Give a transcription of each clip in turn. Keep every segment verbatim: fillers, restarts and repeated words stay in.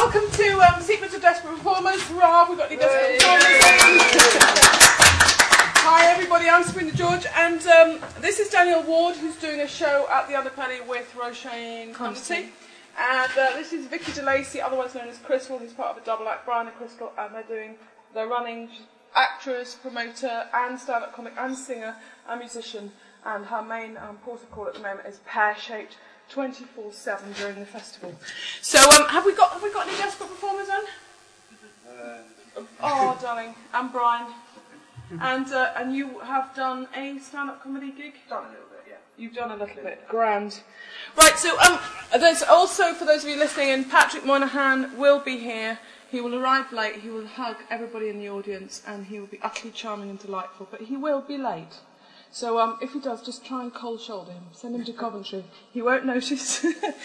welcome to um, Secrets of Desperate Performers. Hurrah, we've got any desperate performers. Hi everybody, I'm Sabrina George, and um, this is Danielle Ward, who's doing a show at the Underpenny with Roisin Conti. And uh, this is Vicky DeLacy, otherwise known as Crystal, who's part of a double act, Brian and Crystal, and they're doing, they're running, she's actress, promoter, and stand-up comic, and singer, and musician. And her main um, port of call at the moment is Pear-Shaped, twenty-four seven during the festival. So, um, have we got have we got any desperate performers on? Uh, oh, darling, and Brian, and uh, and you have done a stand-up comedy gig. Done a little bit, yeah. You've done a little bit. Grand. Right. So, um, there's also for those of you listening in, Patrick Moynihan will be here. He will arrive late. He will hug everybody in the audience, and he will be utterly charming and delightful. But he will be late. So um, if he does, just try and cold shoulder him. Send him to Coventry. He won't notice.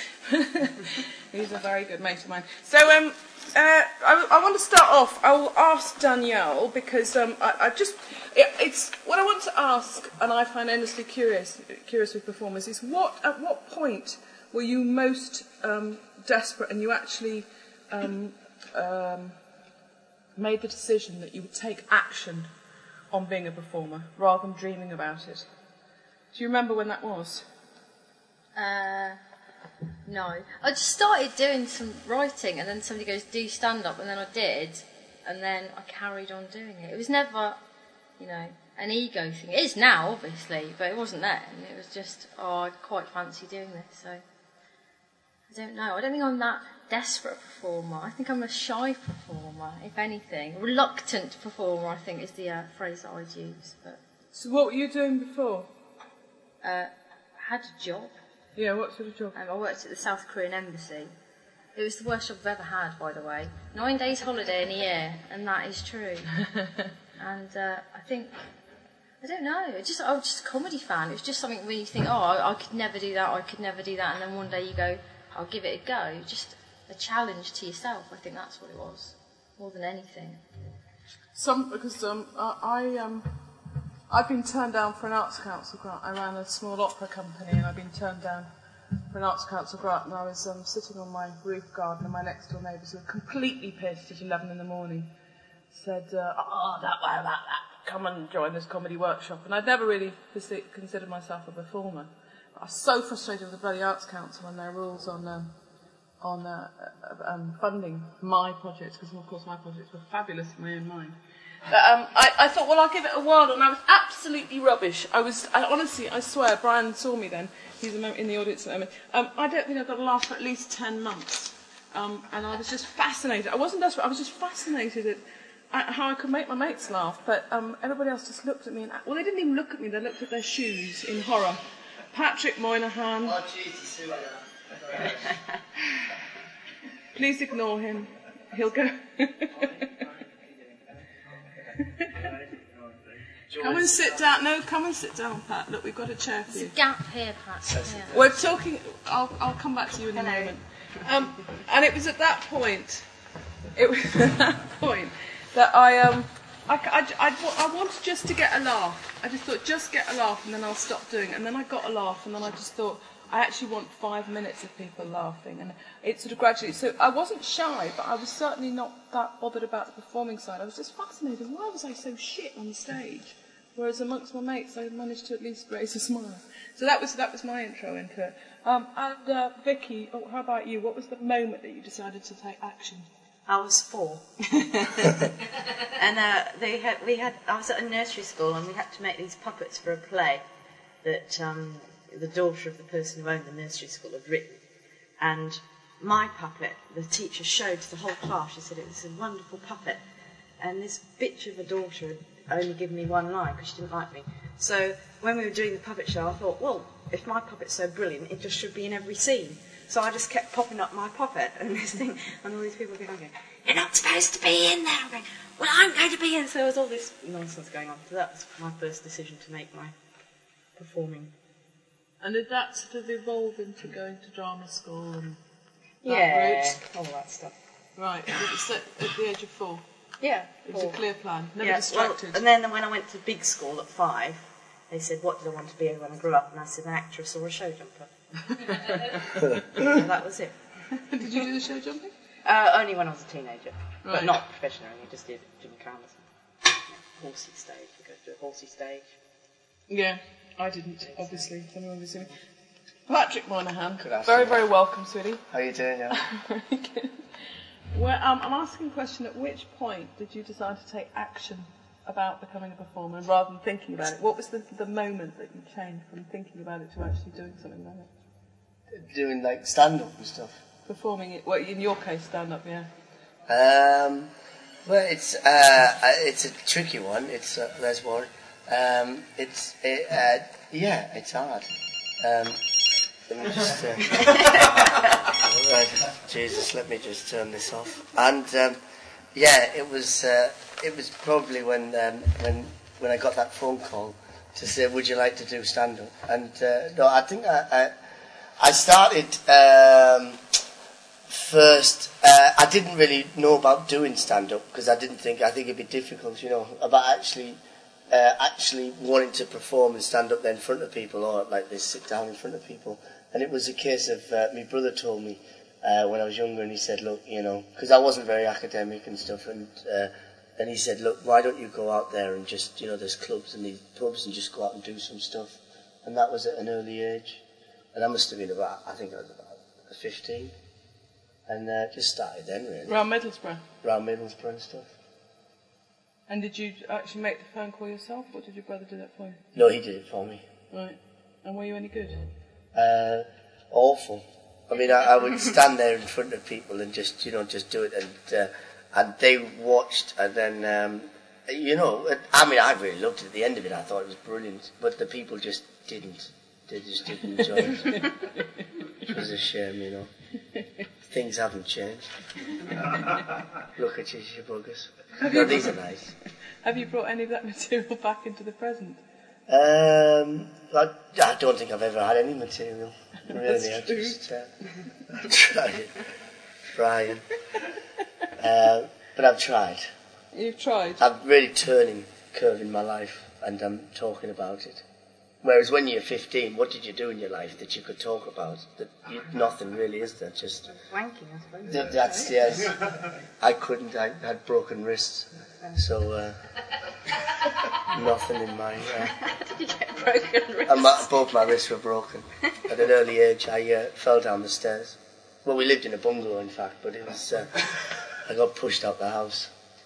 He's a very good mate of mine. So um, uh, I, I want to start off. I will ask Danielle because um, I, I just it, it's what I want to ask, and I find endlessly curious curious with performers is what at what point were you most um, desperate and you actually um, um, made the decision that you would take action on being a performer, rather than dreaming about it. Do you remember when that was? Uh, no. I just started doing some writing, and then somebody goes, do stand-up, and then I did, and then I carried on doing it. It was never, you know, an ego thing. It is now, obviously, but it wasn't then. It was just, oh, I quite fancy doing this, so... I don't know. I don't think I'm that desperate performer. I think I'm a shy performer, if anything. Reluctant performer, I think, is the uh, phrase that I'd use. But so what were you doing before? Uh, I had a job. Yeah, what sort of job? Um, I worked at the South Korean Embassy. It was the worst job I've ever had, by the way. Nine days holiday in a year, and that is true. and uh, I think... I don't know. It just I was just a comedy fan. It was just something when you think, oh, I, I could never do that, I could never do that, and then one day you go... I'll give it a go. Just a challenge to yourself. I think that's what it was, more than anything. Some because um, I um, I've been turned down for an arts council grant. I ran a small opera company, and I've been turned down for an arts council grant. And I was um, sitting on my roof garden, and my next door neighbours were completely pissed at eleven in the morning. Said, uh, "Oh, that way about that. Come and join this comedy workshop." And I'd never really considered myself a performer. I was so frustrated with the bloody Arts Council and their rules on um, on uh, uh, um, funding my projects, because of course my projects were fabulous in my own mind. But um, I, I thought, well, I'll give it a whirl, and I was absolutely rubbish. I was, I, honestly, I swear, Brian saw me then. He's in the audience at the moment. Um, I don't think I got a laugh for at least ten months, um, and I was just fascinated. I wasn't desperate. I was just fascinated at, at how I could make my mates laugh. But um, everybody else just looked at me, and well, they didn't even look at me. They looked at their shoes in horror. Patrick Moynihan. Oh, Jesus, who are you? Please ignore him. He'll go. Come and sit down. No, come and sit down, Pat. Look, we've got a chair for There's you. a gap here, Pat. Yeah. We're talking. I'll, I'll come back to you in a moment. Um, and it was at that point. It was at that point that I um. I, I, I, I wanted just to get a laugh. I just thought, just get a laugh and then I'll stop doing it. And then I got a laugh and then I just thought, I actually want five minutes of people laughing. And it sort of gradually... So I wasn't shy, but I was certainly not that bothered about the performing side. I was just fascinated. Why was I so shit on stage? Whereas amongst my mates, I managed to at least raise a smile. So that was that was my intro into it. Um, and uh, Vicky, oh, how about you? What was the moment that you decided to take action? I was four, and uh, they had we had. I was at a nursery school, and we had to make these puppets for a play that um, the daughter of the person who owned the nursery school had written. And my puppet, the teacher showed to the whole class. She said it was a wonderful puppet, and this bitch of a daughter had only given me one line because she didn't like me. So when we were doing the puppet show, I thought, well, if my puppet's so brilliant, it just should be in every scene. So I just kept popping up my puppet and this thing, and all these people were going, you're not supposed to be in there. I'm going, well, I'm going to be in. So there was all this nonsense going on. So that was my first decision to make my performing. And did that sort of evolve into going to drama school and that yeah, route? all that stuff. Right, it was at, at the age of four. Yeah. It was four. a clear plan, never yeah, distracted. Well, and then when I went to big school at five, they said, what did I want to be when I grew up? And I said, an actress or a show jumper. So that was it. Did you do the show jumping? Uh, only when I was a teenager, Right. but not professionally. I just did Jimmy Campbell's horsey stage. We go to a horsey stage. Yeah, I didn't, obviously. Anyone was in- Patrick Moynihan, Good afternoon. very, very welcome, sweetie. How you doing, yeah? Very good. Well, um, I'm asking a question, at which point did you decide to take action about becoming a performer rather than thinking about it? What was the, the moment that you changed from thinking about it to actually doing something about it? Doing like stand-up and stuff. Performing it, well, in your case, stand-up, yeah. Um, well, it's uh, uh, it's a tricky one. It's uh, there's one. Um, it's it, uh, yeah, it's hard. Um, let me just. Uh, right, Jesus, let me just turn this off. And um, yeah, it was uh, it was probably when um, when when I got that phone call to say, would you like to do stand-up? And uh, no, I think I I, I started. Um, First, uh, I didn't really know about doing stand-up because I didn't think, I think it'd be difficult, you know, about actually uh, actually wanting to perform and stand up there in front of people or like this, sit down in front of people. And it was a case of, uh, my brother told me uh, when I was younger, and he said, look, you know, because I wasn't very academic and stuff, and uh, and he said, look, why don't you go out there and just, you know, there's clubs and these pubs and just go out and do some stuff. And that was at an early age. And I must have been about, I think I was about fifteen. And uh, just started then, really. Around Middlesbrough. Around Middlesbrough and stuff. And did you actually make the phone call yourself, or did your brother do that for you? No, he did it for me. Right. And were you any good? Uh, awful. I mean, I, I would stand there in front of people and just, you know, just do it, and uh, and they watched, and then, um, you know, I mean, I really loved it. At the end of it, I thought it was brilliant, but the people just didn't. They just didn't enjoy it. It was a shame, you know. Things haven't changed. Look at you, you buggers. No, these are nice. Have you brought any of that material back into the present? Um, I, I don't think I've ever had any material. Really, I just uh, I'm trying, trying. Uh, but I've tried. You've tried? I'm really turning curve in my life, and I'm talking about it. Whereas when you're fifteen, what did you do in your life that you could talk about? That you, nothing really, is there? Just Wanking, I suppose. Th- that's yes. I couldn't. I had broken wrists, so uh, nothing in my. Uh, Did you get broken wrists? and my, both my wrists were broken at an early age. I uh, fell down the stairs. Well, we lived in a bungalow, in fact, but it was. Uh, I got pushed out the house.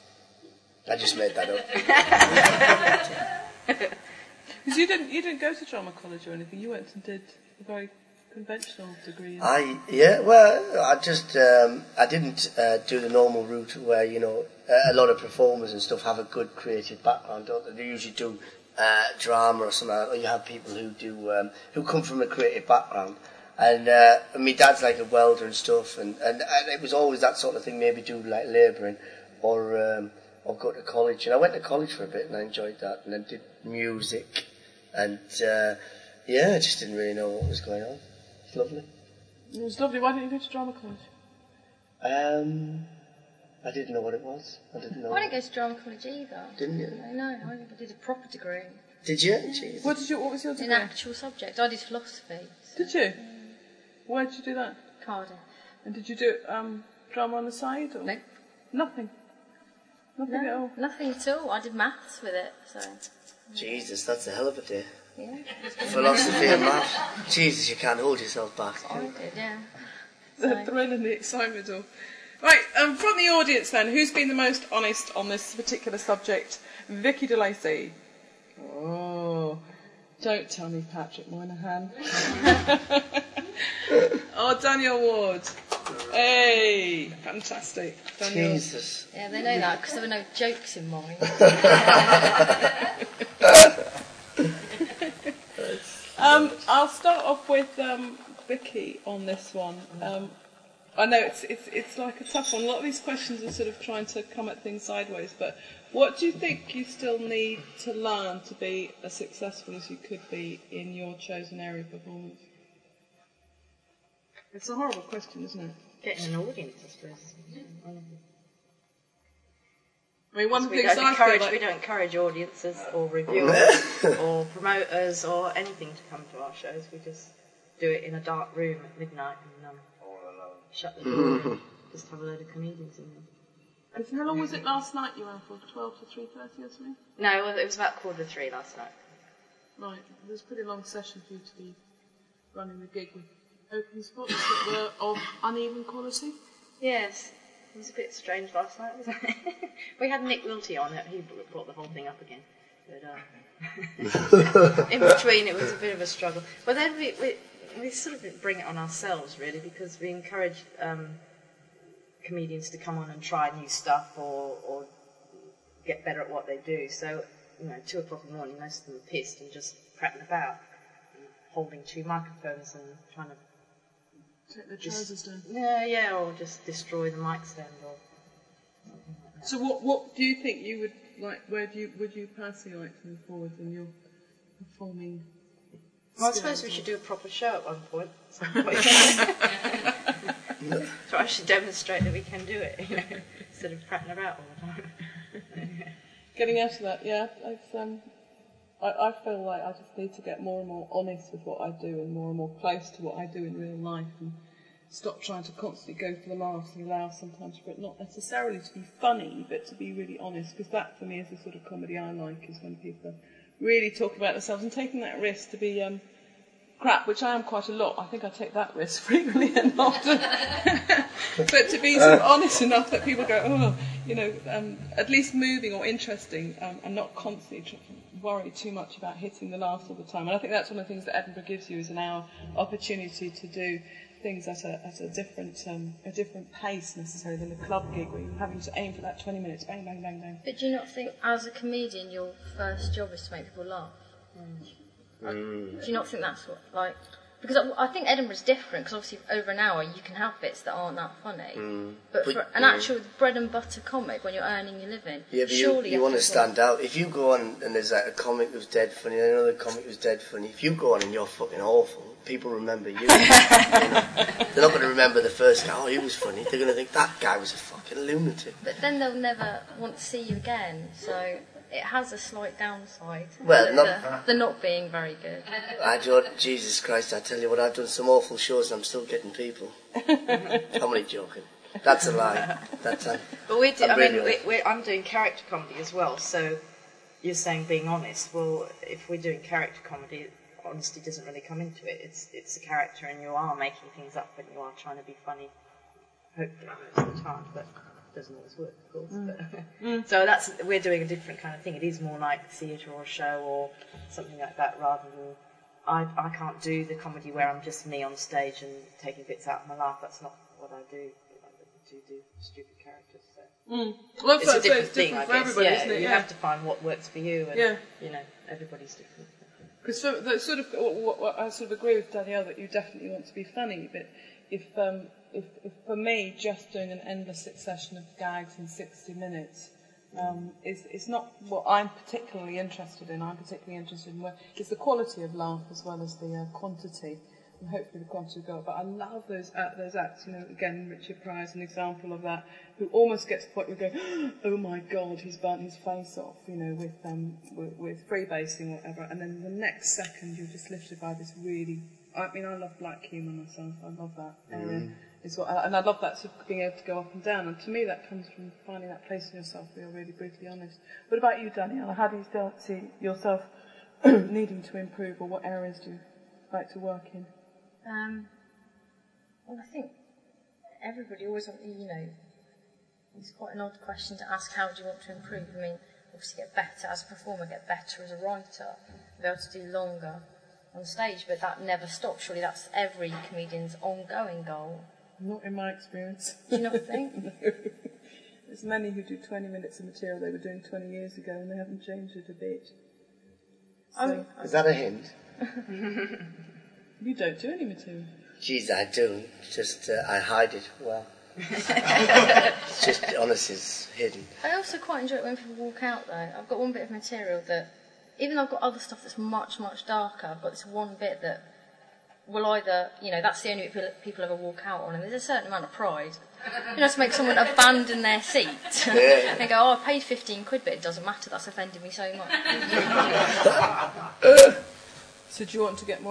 I just made that up. Because you didn't, you didn't go to drama college or anything. You went and did a very conventional degree. In I yeah, well, I just um, I didn't uh, do the normal route where, you know, a lot of performers and stuff have a good creative background, don't they? They usually do uh, drama or something like that, or you have people who do um, who come from a creative background. And, uh, and my dad's like a welder and stuff, and, and, and it was always that sort of thing. Maybe do like labouring or um, or go to college. And I went to college for a bit and I enjoyed that, and then did music. And, uh, yeah, I just didn't really know what was going on. It's lovely. It was lovely. Why didn't you go to drama college? Um, I didn't know what it was. I didn't know. I didn't go to drama college either. Didn't you? No, no, I did a proper degree. Did you? Jeez. What did you? What was your In degree? actual subject. I did philosophy. Did you? Where did you do that? Cardiff. And did you do um, drama on the side? Or? No. Nothing. Nothing at all. No, nothing at all. I did maths with it, so Jesus, that's a hell of a day. yeah. Philosophy and maths. Jesus, you can't hold yourself back. I did, yeah. The So- thrill and the excitement of. Right, um, from the audience then, who's been the most honest on this particular subject? Vicky DeLacy. Oh, don't tell me Patrick Moynihan. Oh, Daniel Ward. Hey, fantastic. Daniel. Jesus. Yeah, they know that because there were no jokes in mine. Um, I'll start off with um, Vicky on this one. Um, I know it's, it's it's like a tough one. A lot of these questions are sort of trying to come at things sideways, but what do you think you still need to learn to be as successful as you could be in your chosen area of performance? It's a horrible question, isn't it? Getting an audience, I suppose. I mean, one of the We things don't, I encourage, feel like... we don't encourage audiences or reviewers or promoters or anything to come to our shows. We just do it in a dark room at midnight and um, shut the door. just have a load of comedians in there. And how long was it last night you ran for? twelve to three thirty or something? No, well, it was about quarter to three last night. Right, it was a pretty long session for you to be running the gig with open spots that were of uneven quality. Yes, it was a bit strange last night, wasn't it? We had Nick Wilty on it, he brought the whole thing up again. But uh, in between, it was a bit of a struggle. But then we, we, we sort of bring it on ourselves, really, because we encourage um, comedians to come on and try new stuff or, or get better at what they do. So, you know, two o'clock in the morning, most of them are pissed and just prattling about, and holding two microphones and trying to take the trousers down. Yeah, yeah, or just destroy the mic stand or something like that. So, what what do you think you would like? Where do you would you personally like to move forward in your performing? Well, I suppose we should do a proper show at one point. Some point. To actually demonstrate that we can do it, you know, instead of prattling about all the time. Getting out of that, yeah. I've, um, I, I feel like I just need to get more and more honest with what I do and more and more close to what I do in real life and stop trying to constantly go for the laughs and allow sometimes for it not necessarily to be funny, but to be really honest, because that for me is the sort of comedy I like, is when people are really talking about themselves and taking that risk to be um, crap, which I am quite a lot. I think I take that risk frequently and often. But to be sort of honest enough that people go, oh, you know, um, at least moving or interesting, um, and not constantly tr- worry too much about hitting the laughs all the time. And I think that's one of the things that Edinburgh gives you, is an hour opportunity to do things at a at a different um, a different pace necessarily than a club gig where you're having to aim for that twenty minutes, bang, bang, bang, bang. But do you not think, as a comedian, your first job is to make people laugh? Mm. Mm. Do you not think that's what, like... Because I, I think Edinburgh's different, because obviously over an hour you can have bits that aren't that funny. Mm. But, But, for an yeah. actual bread and butter comic, when you're earning your living, Yeah, but you, surely you want to have stand out. If you go on and there's like a comic who's dead funny and another comic who's dead funny, if you go on and you're fucking awful, people remember you. You know? They're not going to remember the first guy, oh, he was funny. They're going to think that guy was a fucking lunatic. But then they'll never want to see you again, so it has a slight downside. Well, the, not- the, the not being very good. I don't, Jesus Christ, I tell you what, I've done some awful shows and I'm still getting people. I'm only joking. That's a lie. That's a, But we do, I'm I mean, really we, we, I'm doing character comedy as well, so you're saying being honest. Well, if we're doing character comedy, honesty doesn't really come into it. It's it's a character and you are making things up and you are trying to be funny, hopefully most of the time, but it doesn't always work, of course. Mm. But Mm. So that's, we're doing a different kind of thing. It is more like theatre or a show or something like that, rather than, I, I can't do the comedy where I'm just me on stage and taking bits out of my laugh. That's not what I do. I do do stupid characters. So. Mm. Well, It's so a different it's thing, different I for guess. everybody, Yeah, isn't it? you Yeah. have to find what works for you, and Yeah. you know, everybody's different. Because so, the sort of, what, what, I sort of agree with Danielle that you definitely want to be funny, but if, um, if, if for me, just doing an endless succession of gags in sixty minutes um, is, is not what I'm particularly interested in. I'm particularly interested in where it's the quality of laugh as well as the uh, quantity. And hopefully the quantity will go up. But I love those uh, those acts, you know, again, Richard Pryor's an example of that, who almost gets to the point where you go, oh my God, he's burnt his face off, you know, with um with, with freebasing or whatever, and then the next second you're just lifted by this really, I mean, I love black humour myself, I love that area. Mm. Is what, and I love that sort of being able to go up and down, and to me that comes from finding that place in yourself where you're really brutally honest. What about you, Danielle? How do you still see yourself needing to improve, or what areas do you like to work in? Um, well, I think everybody always, you know, it's quite an odd question to ask, how do you want to improve? I mean, obviously get better as a performer, get better as a writer, be able to do longer on stage, but that never stops. Surely that's every comedian's ongoing goal. Not in my experience. Do you not think? No. There's many who do twenty minutes of material they were doing twenty years ago and they haven't changed it a bit. So, Um, Is that a hint? you don't do any material. Jeez, I do. Just, uh, I hide it well. It's just, honestly, it's hidden. I also quite enjoy it when people walk out, though. I've got one bit of material that, even though I've got other stuff that's much, much darker, I've got this one bit that will either, you know, that's the only bit people ever walk out on, and there's a certain amount of pride. You know, to make someone abandon their seat. Yeah. And go, oh, I paid fifteen quid, but it doesn't matter, that's offended me so much. So do you want to get more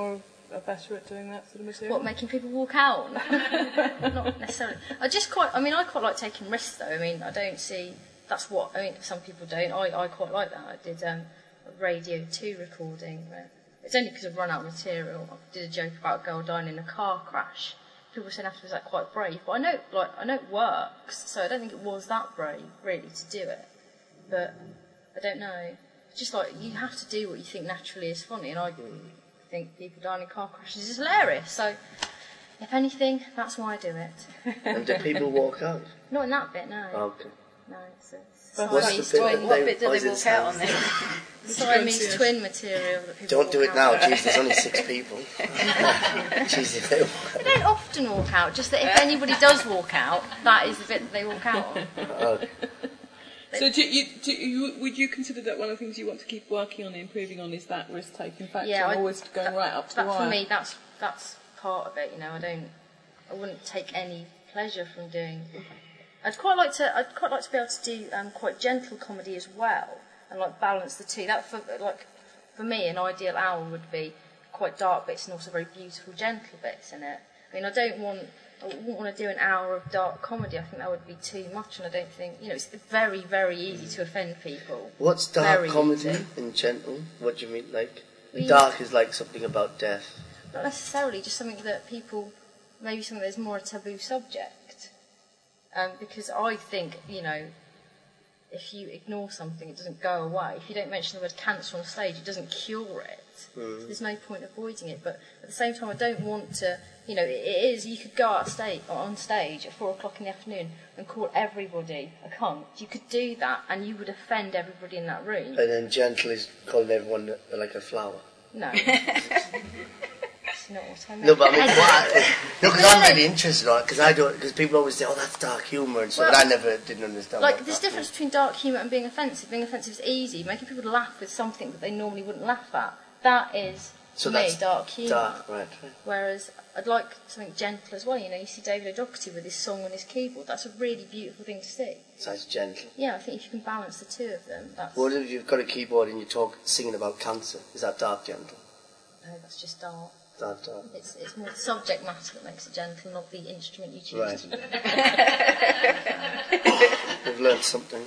are better at doing that sort of material? What, making people walk out? Not necessarily. I just quite, I mean, I quite like taking risks though. I mean, I don't see, that's what, I mean, some people don't. I, I quite like that. I did um, a Radio two recording where, it's only because I've run out of material. I did a joke about a girl dying in a car crash. People said afterwards like quite brave, but I know, like, I know it works, so I don't think it was that brave really to do it. But I don't know. It's just like you have to do what you think naturally is funny, and I think people dying in car crashes is hilarious. So, if anything, that's why I do it. And do people walk out? Not in that bit, no. Okay. No, it's a What's Siamese the bit twin. that What they- bit do what they is it walk out on sound? then? Siamese twin material that people Don't do walk it now, out. jeez, there's only six people. Jeez, if they walk They don't often walk out, just that if anybody does walk out, that is the bit that they walk out on. out. So do you, do you, would you consider that one of the things you want to keep working on and improving on is that risk-taking factor Yeah, and I- always going that- right up to that the wire? For me, that's that's part of it. You know, I don't, I wouldn't take any pleasure from doing. I'd quite like to. I'd quite like to be able to do um, quite gentle comedy as well, and like balance the two. That for like for me, an ideal hour would be quite dark bits and also very beautiful, gentle bits in it. I mean, I don't want. I wouldn't want to do an hour of dark comedy. I think that would be too much, and I don't think you know. It's very, very easy to offend people. What's dark Very comedy easy. and gentle? What do you mean, like? We- Dark is like something about death. Not necessarily, just something that people, maybe something that's more a taboo subject. Um, because I think, you know, if you ignore something, it doesn't go away. If you don't mention the word cancer on stage, it doesn't cure it. Mm. So there's no point avoiding it. But at the same time, I don't want to, you know, it, it is, you could go out stage, on stage at four o'clock in the afternoon and call everybody a cunt. You could do that and you would offend everybody in that room. And then gentle is calling everyone uh, like a flower. No. That's not what I meant. No, but I mean, what? No, because No, I'm no. really interested in it, because I don't, because people always say, oh, that's dark humour and stuff, Well, and I never didn't understand Like, what there's a that difference between dark humour and being offensive. Being offensive is easy. Making people laugh with something that they normally wouldn't laugh at. That is, So to me, that's dark humour. Dark, right, right. Whereas I'd like something gentle as well. You know, you see David O'Doherty with his song on his keyboard. That's a really beautiful thing to see. So it's gentle. Yeah, I think if you can balance the two of them, that's... What if you've got a keyboard and you're talk, singing about cancer? Is that dark, gentle? No, that's just dark. Dark, dark. It's, it's more the subject matter that makes it gentle, not the instrument you choose Right. to use. We've learned something.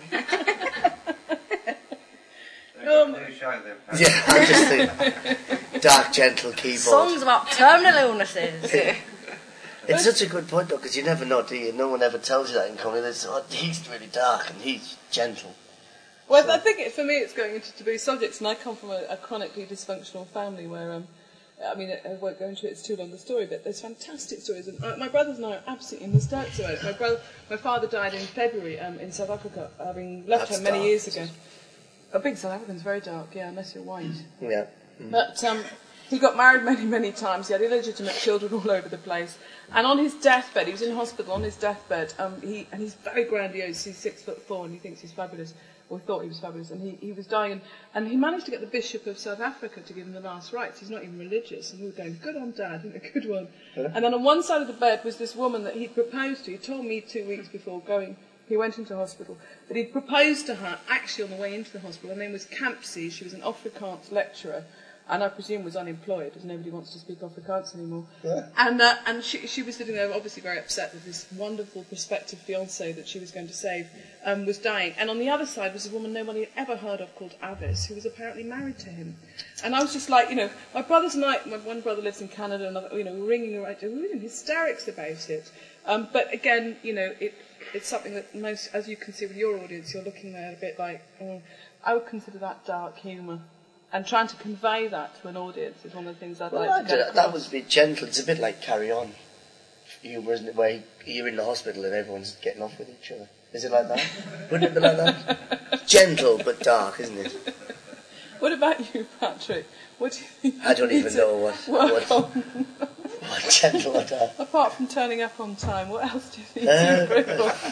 Um, New show then. Yeah, I'm just thinking. Dark, gentle keyboard. Songs about terminal illnesses. It's such a good point, though, because you never know, do you? No one ever tells you that in comedy. They say, oh, he's really dark and he's gentle. Well, So- I think it, for me it's going into taboo subjects, and I come from a, a chronically dysfunctional family where, um, I mean, I won't go into it, it's too long a story, but there's fantastic stories. And uh, my brothers and I are absolutely in hysterics about it. My brother, my father died in February um, in South Africa, having left That's home many dark. years ago. A big South African's very dark, yeah, unless you're white. Yeah. But um, he got married many, many times. He had illegitimate children all over the place. And on his deathbed, he was in hospital on his deathbed, um, he, and he's very grandiose. He's six foot four and he thinks he's fabulous, or thought he was fabulous. And he, he was dying, and, and he managed to get the Bishop of South Africa to give him the last rites. He's not even religious. And we were going, good on Dad, a good one. And then on one side of the bed was this woman that he'd proposed to. He told me two weeks before going, he went into hospital, that he'd proposed to her actually on the way into the hospital. Her name was Campsie. She was an Afrikaans lecturer, and I presume was unemployed, as nobody wants to speak Afrikaans anymore. Yeah. And uh, and she she was sitting there, obviously very upset that this wonderful prospective fiancé that she was going to save um, was dying. And on the other side was a woman nobody had ever heard of called Avis, who was apparently married to him. And I was just like, you know, my brothers and I, my one brother lives in Canada, and another, you know, we were ringing her right, we were in hysterics about it. Um, but again, you know, it. It's something that most, as you can see with your audience, you're looking there a bit like, oh, I would consider that dark humour. And trying to convey that to an audience is one of the things I'd Well, like to I get do- that across. would be gentle. It's a bit like Carry On humour, isn't it? Where you're in the hospital and everyone's getting off with each other. Is it like that? Wouldn't it be like that? Gentle but dark, isn't it? What about you, Patrick? What do you think? I don't you even need know to what, work what, on? what gentle or dark. Apart from turning up on time, what else do you need Uh, to improve on?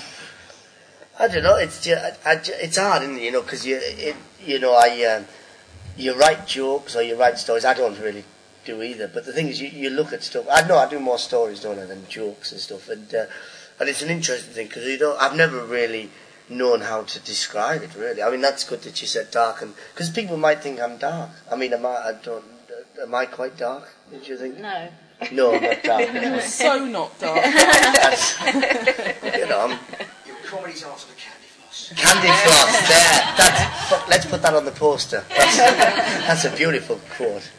I don't know. It's ju- I, I, it's hard, isn't it? You know, because you, it, you know, I, um, you write jokes or you write stories. I don't really do either. But the thing is, you, you look at stuff. I know I do more stories, don't I, than jokes and stuff. And uh, and it's an interesting thing because you know I've never really known how to describe it. Really, I mean that's good that you said dark, and because people might think I'm dark. I mean, I, might, I don't. am I quite dark? Did you think? No. No, I'm not dark. So not dark. That's, you know, I'm Your comedy's after the candy floss. candy floss. There. That's, let's put that on the poster. That's, that's a beautiful quote.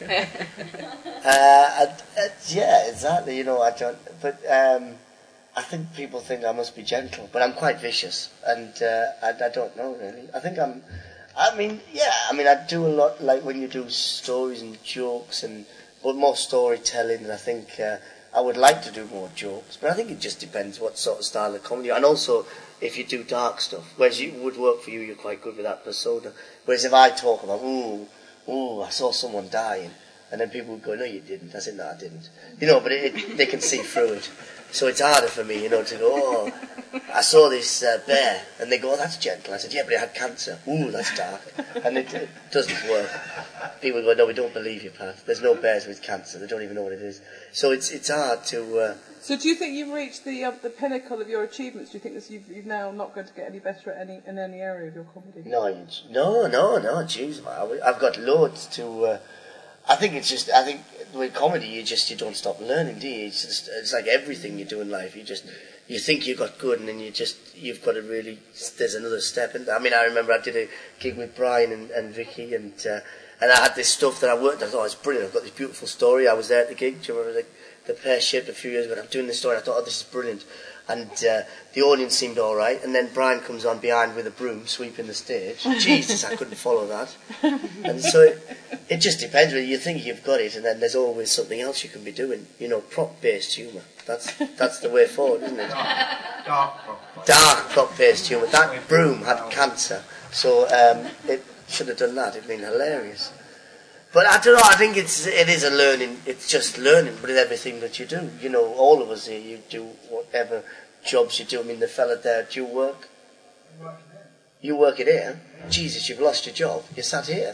Uh, and, uh, yeah, exactly. You know, I don't. But um, I think people think I must be gentle, but I'm quite vicious, and uh, I, I don't know really. I think I'm. I mean, yeah. I mean, I do a lot. Like when you do stories and jokes, and but more storytelling. And I think uh, I would like to do more jokes, but I think it just depends what sort of style of comedy. And also, if you do dark stuff, whereas it would work for you, you're quite good with that persona. Whereas if I talk about, ooh, ooh, I saw someone dying. And then people would go, no, you didn't. I said, no, I didn't. You know, but it, it, they can see through it. So it's harder for me, you know, to go, oh, I saw this uh, bear. And they go, oh, that's gentle. I said, yeah, but it had cancer. Ooh, that's dark. And it, it doesn't work. People go, no, we don't believe you, Pat. There's no bears with cancer. They don't even know what it is. So it's it's hard to... Uh, So do you think you've reached the uh, the pinnacle of your achievements? Do you think that you've, you've now not going to get any better at any in any area of your comedy? no, you, no, no, no, jeez. I- I've got loads to... Uh, I think it's just, I think with comedy, you just, you don't stop learning, do you? It's just, it's like everything you do in life. You just, you think you got good and then you just, you've got to really, there's another step. And I mean, I remember I did a gig with Brian and, and Vicky and, uh, and I had this stuff that I worked on. I thought, oh, it's brilliant. I've got this beautiful story. I was there at the gig. Do you remember the, the pear-shaped a few years ago? I'm doing this story. I thought, oh, this is brilliant. And uh, the audience seemed all right. And then Brian comes on behind with a broom, sweeping the stage. Jesus, I couldn't follow that. And so it, it just depends. Really. You think you've got it, and then there's always something else you can be doing. You know, prop-based humour. That's that's the way forward, isn't it? Dark prop. Dark prop-based humour. That broom had cancer, so um, it should have done that. It'd been hilarious. But I don't know. I think it's it is a learning. It's just learning with everything that you do. You know, all of us here, you do whatever jobs you do. I mean, the fella there, do you work? You work it here? Jesus, you've lost your job. You sat here.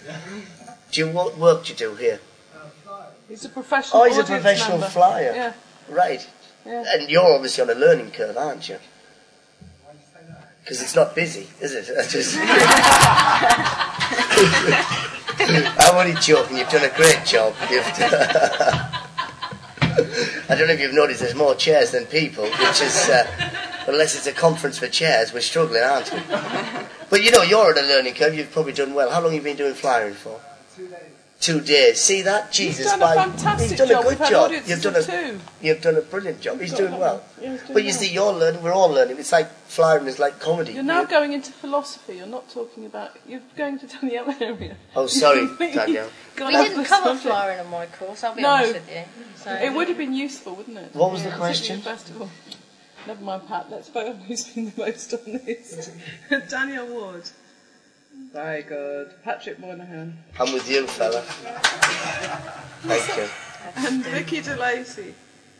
Do you what work do you do here? He's a professional. Oh, he's a audience professional member. flyer. Yeah. Right. Yeah. And you're obviously on a learning curve, aren't you? Because it's not busy, is it? I just. I'm only joking. You've done a great job. You've I don't know if you've noticed there's more chairs than people, which is, uh, unless it's a conference for chairs, we're struggling, aren't we? But you know, you're on a learning curve. You've probably done well. How long have you been doing flyering for? Two days. Two days. See that? Jesus, He's done a my- fantastic he's done job. a good We've had job. audiences You've done of a two. you've done a brilliant job. He's doing well. Yeah, he's doing But you well. see, you're learning. We're all learning. It's like flying is like comedy. You're now You- going into philosophy. You're not talking about. You're going to Danielle area. Oh, sorry, You've completely Danielle. gone We off didn't the cover subject. flying on my course, I'll be No. honest with you. So. It would have been useful, wouldn't it? What was the Yeah, question? particularly First of all, never mind, Pat. Let's vote on who's been the most on this. Danielle Ward. Very good. Patrick Moynihan. I'm with you, fella. Thank you. And Vicky DeLacy.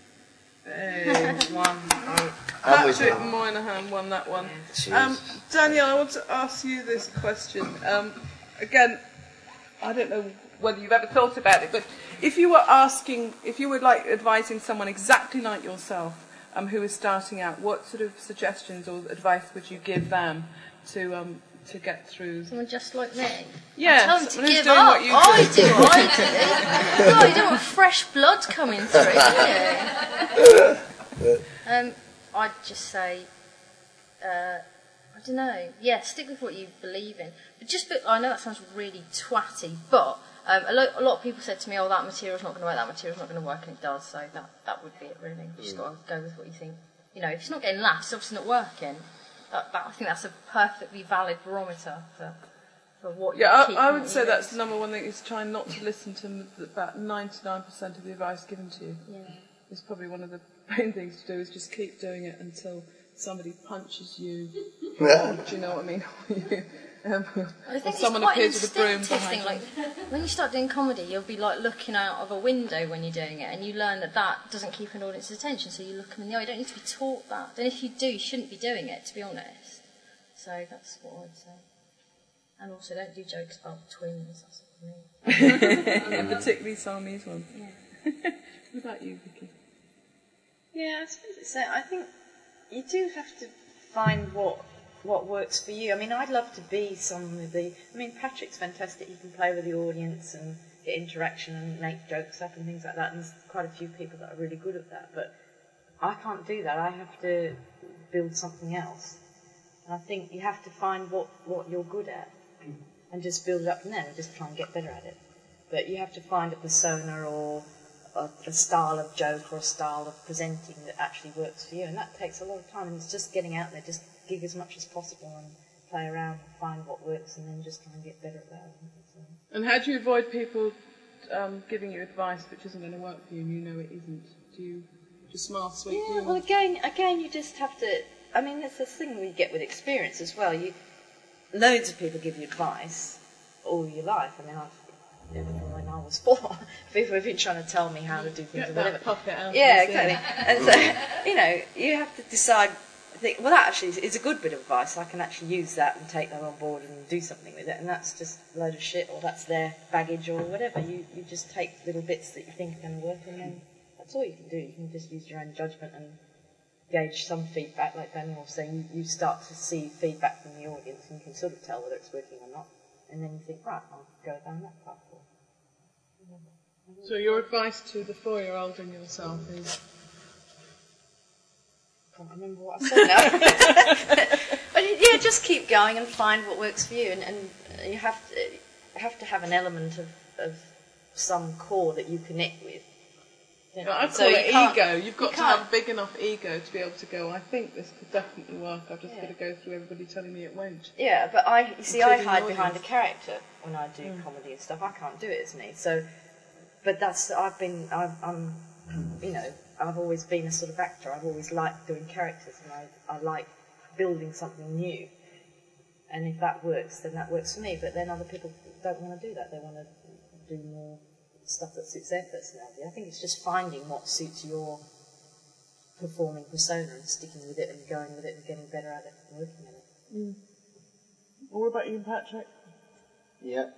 Hey. One. I'm with Patrick you. Moynihan won that one. Cheers. Um, Danielle, I want to ask you this question. Um, again, I don't know whether you've ever thought about it, but if you were asking, if you were like advising someone exactly like yourself, um, who is starting out, what sort of suggestions or advice would you give them to um, to get through? Someone just like me. Yeah, Tell them to someone who's give doing up. what you I do. do, I do. No, you don't want fresh blood coming through, do you? um, I'd just say, uh, I don't know. Yeah, stick with what you believe in. But just, be, I know that sounds really twatty, but um, a, lo- a lot of people said to me, "Oh, that material's not going to work. That material's not going to work," and it does. So that that would be it, really. You just got to go with what you think. You know, if it's not getting laughs, it's obviously not working. That, that, I think that's a perfectly valid barometer for, for what Yeah, you keep I, I and would what say you that's lose. the number one thing, is trying not to listen to m- about ninety-nine percent of the advice given to you. Yeah. It's probably one of the main things to do, is just keep doing it until somebody punches you. Yeah. Or, do you know what I mean? um, I or think it's someone quite an appears with a broom instinctive behind thing. you. Like when you start doing comedy, you'll be like looking out of a window when you're doing it, and you learn that that doesn't keep an audience's attention. So you look them in the eye. You don't need to be taught that. And if you do, you shouldn't be doing it, to be honest. So that's what I'd say. And also, don't do jokes about twins. That's what I mean. And particularly Siamese ones. Yeah. What about you, Vicky? Yeah, I suppose it's. Uh, I think you do have to find what what works for you. I mean, I'd love to be someone with the. I mean, Patrick's fantastic. He can play with the audience, and get interaction and make jokes up and things like that. And there's quite a few people that are really good at that. But I can't do that. I have to build something else. And I think you have to find what, what you're good at and just build it up from there and just try and get better at it. But you have to find a persona or a, a style of joke or a style of presenting that actually works for you. And that takes a lot of time. And it's just getting out there, just gig as much as possible and play around and find what works and then just try and get better at that. So. And how do you avoid people um, giving you advice which isn't going to work for you and you know it isn't? Do you just smile, sweet? Yeah, well, again, again, you just have to. I mean, it's this thing we get with experience as well. You, loads of people give you advice all your life. I mean, I've, you know, when I was four, people have been trying to tell me how to do things Get or that whatever. puppet out. Yeah, exactly. And so, you know, you have to decide. Think, well, that actually is a good bit of advice. I can actually use that and take that on board and do something with it. And that's just a load of shit, or that's their baggage, or whatever. You you just take little bits that you think are going to work, and then that's all you can do. You can just use your own judgment and gauge some feedback, like Daniel was saying. You, you start to see feedback from the audience, and you can sort of tell whether it's working or not. And then you think, right, I'll go down that path. So your advice to the four-year-old in yourself is? I can't remember what I said now. But yeah, just keep going and find what works for you, and, and you have to have to have an element of, of some core that you connect with. Yeah, I call So it you ego. You've got you to have can't- a big enough ego to be able to go, I think this could definitely work. I've just Yeah. got to go through everybody telling me it won't. Yeah, but I you see, I Including hide the behind a audience. character when I do comedy and stuff. I can't do it as me. So, but that's I've been I've, I'm you know I've always been a sort of actor. I've always liked doing characters, and I I like building something new. And if that works, then that works for me. But then other people don't want to do that. They want to do more stuff that suits their personality. I think it's just finding what suits your performing persona and sticking with it and going with it and getting better at it and working at it. Mm. What about you, Patrick? Yeah,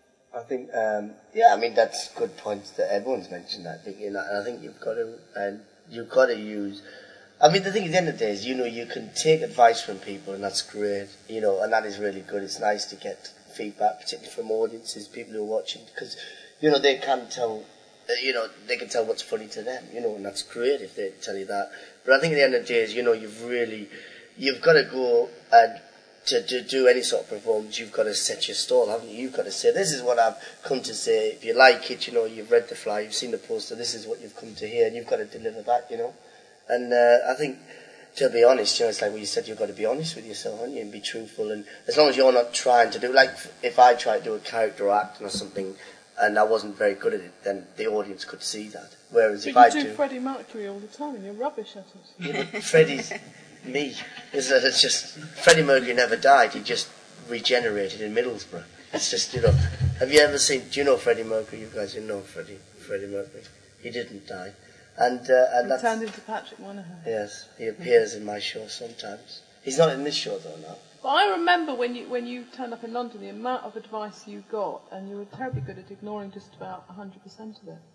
I think, um, yeah, I mean, that's good points that everyone's mentioned, I think, you know, and I think you've got to, and you've got to use, I mean, the thing at the end of the day is, you know, you can take advice from people, and that's great, you know, and that is really good. It's nice to get feedback, particularly from audiences, people who are watching, because, you know, they can tell, uh, you know, they can tell what's funny to them, you know, and that's great if they tell you that. But I think at the end of the day is, you know, you've really, you've got to go and to, to do any sort of performance, you've got to set your stall, haven't you? You've got to say, this is what I've come to say. If you like it, you know, you've read the flyer, you've seen the poster, this is what you've come to hear, and you've got to deliver that, you know. And uh, I think, to be honest, you know, it's like what you said, you've got to be honest with yourself, haven't you, and be truthful. And as long as you're not trying to do, like, if I tried to do a character or acting or something, and I wasn't very good at it, then the audience could see that. Whereas But if you I do, do... Freddie Mercury all the time, and you're rubbish at it. Yeah, but Freddie's me. Isn't it? It's just, Freddie Mercury never died, he just regenerated in Middlesbrough. It's just, you know, have you ever seen, do you know Freddie Mercury? You guys, you know Freddie, Freddie Mercury. He didn't die. And, uh, and He that's... turned into Patrick Monahan. Yes, he appears in my show sometimes. He's not in this show though now. But I remember when you when you turned up in London, the amount of advice you got, and you were terribly good at ignoring just about one hundred percent of it.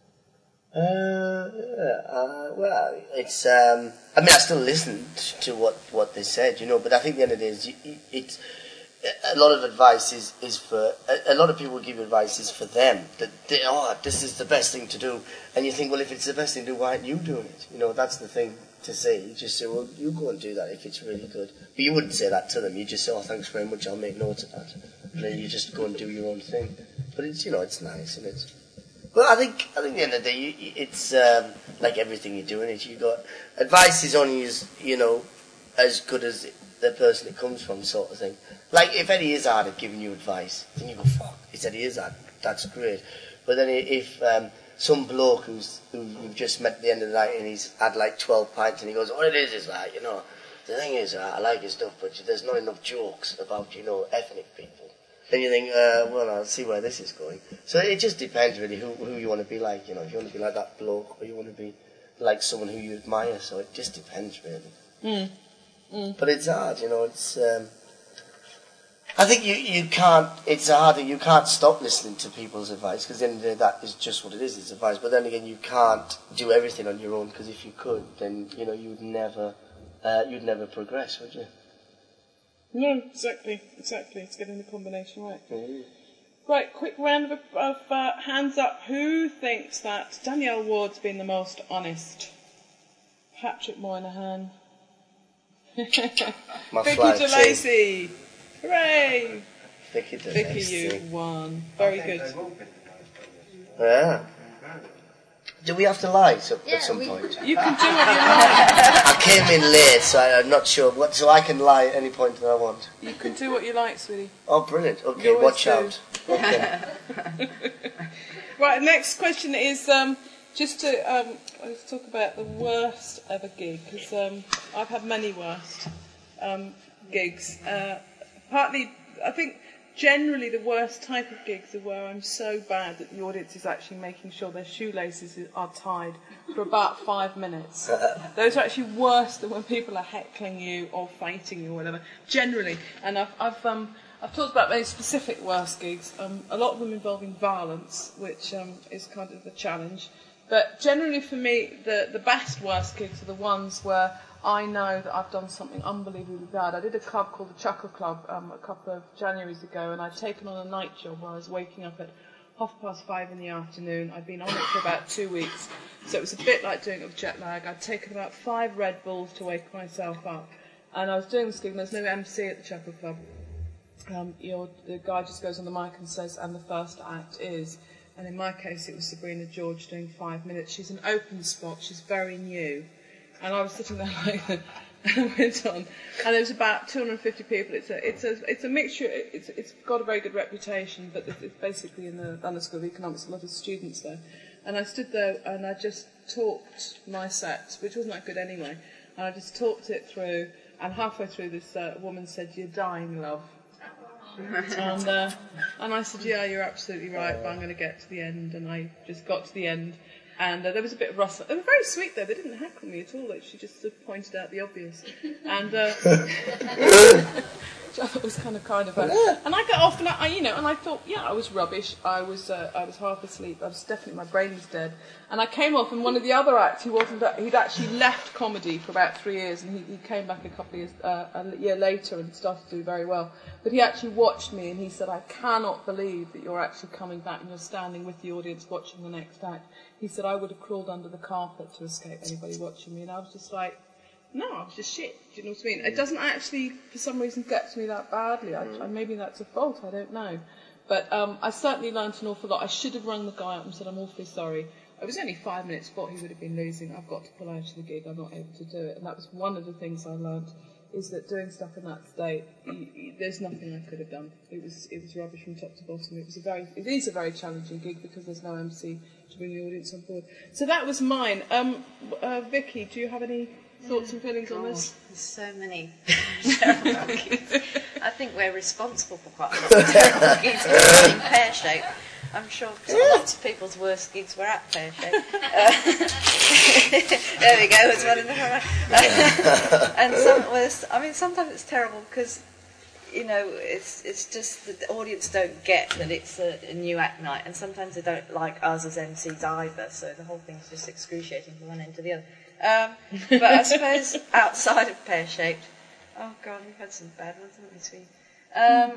Uh, yeah, uh, well, it's, um, I mean, I still listened to what, what they said, you know, but I think the end of the day is, you- it's, a lot of advice is, is for, a, a lot of people give advice is for them, that they, oh, this is the best thing to do, and you think, well, if it's the best thing to do, why aren't you doing it? You know, that's the thing to say. You just say, well, you go and do that if it's really good. But you wouldn't say that to them, you just say, oh, thanks very much, I'll make notes of that, and then you just go and do your own thing. But it's, you know, it's nice, and it's, well, I think, I think at the end of the day, you, it's um, like everything you do in it. You got advice is only as, you know, as good as the person it comes from, sort of thing. Like if Eddie Izzard had given you advice, then you go, fuck, it's Eddie Izzard, that's great. But then if um, some bloke who's who you've just met at the end of the night and he's had like twelve pints and he goes, what it is is that, you know, the thing is, uh, I like his stuff, but there's not enough jokes about, you know, ethnic people. Then you think, uh, well, I'll see where this is going. So it just depends really who, who you want to be like, you know, if you want to be like that bloke or you want to be like someone who you admire, so it just depends really. Mm. Mm. But it's hard, you know, it's, um, I think you, you can't, it's hard, you can't stop listening to people's advice, because at the end of the day that is just what it is, it's advice, but then again you can't do everything on your own, because if you could, then, you know, you'd never, uh, you'd never progress, would you? No, exactly, exactly. It's getting the combination right. Mm. Right, quick round of, of uh, hands up. Who thinks that Danielle Ward's been the most honest? Patrick Moynihan. My Vicky flag de team. Lacy. Hooray! Vicky de Vicky, Lacy. you won. Very I think good. they've all been the most brilliant. Yeah. Do we have to lie so, Yeah, at some we- point? You can do what you like. I came in late, so I, I'm not sure. What, so I can lie at any point that I want. You can do what you like, sweetie. Oh, brilliant. Okay, You always watch do. out. Okay. Right, next question is um, just to um, let's talk about the worst ever gig, because um, I've had many worst um, gigs. Uh, partly, I think generally the worst type of gigs are where I'm so bad that the audience is actually making sure their shoelaces are tied for about five minutes. Those are actually worse than when people are heckling you or fighting you or whatever, generally. And I've, I've, um, I've talked about very specific worst gigs, um, a lot of them involving violence, which um, is kind of the challenge. But generally for me, the, the best worst gigs are the ones where I know that I've done something unbelievably bad. I did a club called the Chuckle Club um, a couple of Januaries ago, and I'd taken on a night job where I was waking up at half past five in the afternoon. I'd been on it for about two weeks, so it was a bit like doing it with jet lag. I'd taken about five Red Bulls to wake myself up, and I was doing this gig, and there's no M C at the Chuckle Club. Um, your, the guy just goes on the mic and says, and the first act is... And in my case, it was Sabrina George doing five minutes. She's an open spot. She's very new. And I was sitting there like that, and I went on. And there was about two hundred fifty people. It's a, it's a, it's a mixture. It's, it's got a very good reputation, but it's basically in the London School of Economics, a lot of students there. And I stood there and I just talked my set, which wasn't that good anyway. And I just talked it through. And halfway through, this uh, woman said, "You're dying, love." and, uh, and I said, "Yeah, you're absolutely right, but I'm going to get to the end." And I just got to the end, and uh, there was a bit of rustle. They were very sweet though, they didn't heckle me at all, like, she just sort of pointed out the obvious. And uh, which I thought was kind of kind of her. And I got off, and I, you know, and I thought, yeah, I was rubbish. I was, uh, I was half asleep. I was definitely, my brain was dead. And I came off, and one of the other acts, he wasn't, he'd actually left comedy for about three years, and he, he came back a couple of years, uh, a year later, and started to do very well. But he actually watched me, and he said, "I cannot believe that you're actually coming back and you're standing with the audience watching the next act." He said, "I would have crawled under the carpet to escape anybody watching me." And I was just like, no, I was just shit. Do you know what I mean? It doesn't actually, for some reason, get to me that badly. I, I, maybe that's a fault, I don't know. But um, I certainly learnt an awful lot. I should have rung the guy up and said, "I'm awfully sorry. It was only five minutes spot he would have been losing. I've got to pull out of the gig. I'm not able to do it." And that was one of the things I learnt, is that doing stuff in that state, you, you, there's nothing I could have done. It was it was rubbish from top to bottom. It was a very it is a very challenging gig because there's no M C to bring the audience on board. So that was mine. Um, uh, Vicky, do you have any thoughts and feelings on this? There's so many terrible gigs. I think we're responsible for quite a lot of terrible gigs, including Pear Shape. I'm sure lots of people's worst gigs were at Pear Shape. Uh, there we go, there's one in the front. And some was, I mean, sometimes it's terrible because, you know, it's it's just that the audience don't get that it's a, a new act night, and sometimes they don't like us as M Cs either, so the whole thing's just excruciating from one end to the other. Um, but I suppose outside of Pear Shaped, oh God, we've had some bad ones, haven't we, sweetie? Um,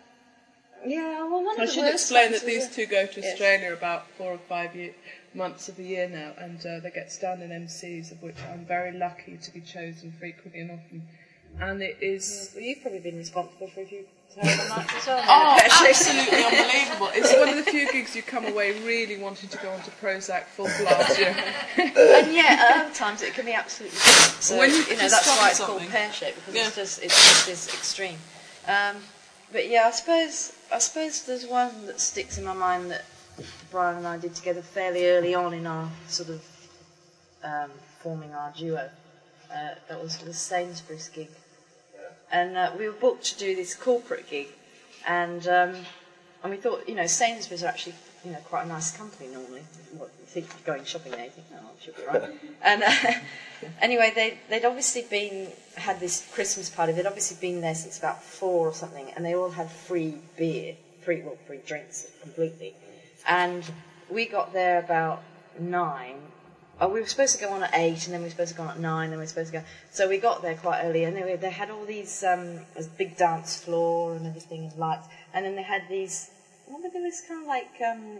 yeah, well, one of I the should worst explain ones that these was two go to Yes. Australia about four or five year, months of the year now, and uh, they get standing M Cs, of which I'm very lucky to be chosen frequently and often. And it is... Well, you've probably been responsible for a few terrible nights as well. Oh, Pear Shaped. absolutely unbelievable. It's one of the few gigs you come away really wanting to go onto Prozac full blast. You know. And yet, at other times, it can be absolutely brilliant. So, When you you know, that's discover why it's something. called Pear Shape, because Yeah. it's just it's just this extreme. Um, but yeah, I suppose I suppose there's one that sticks in my mind that Brian and I did together fairly early on in our sort of um, forming our duo. Uh, that was the Sainsbury's gig, and uh, we were booked to do this corporate gig, and um, and we thought, you know, Sainsbury's are actually, you know, quite a nice company normally. What you think you're going shopping there, you think, oh, it should be right. And uh, anyway, they they'd obviously been had this Christmas party. They'd obviously been there since about four or something, and they all had free beer, free well, free drinks completely. And we got there about nine. Oh, we were supposed to go on at eight, and then we were supposed to go on at nine, and we were supposed to go. So we got there quite early, and they, they had all these um, this big dance floor and everything and lights, and then they had these remember there was kind of like um,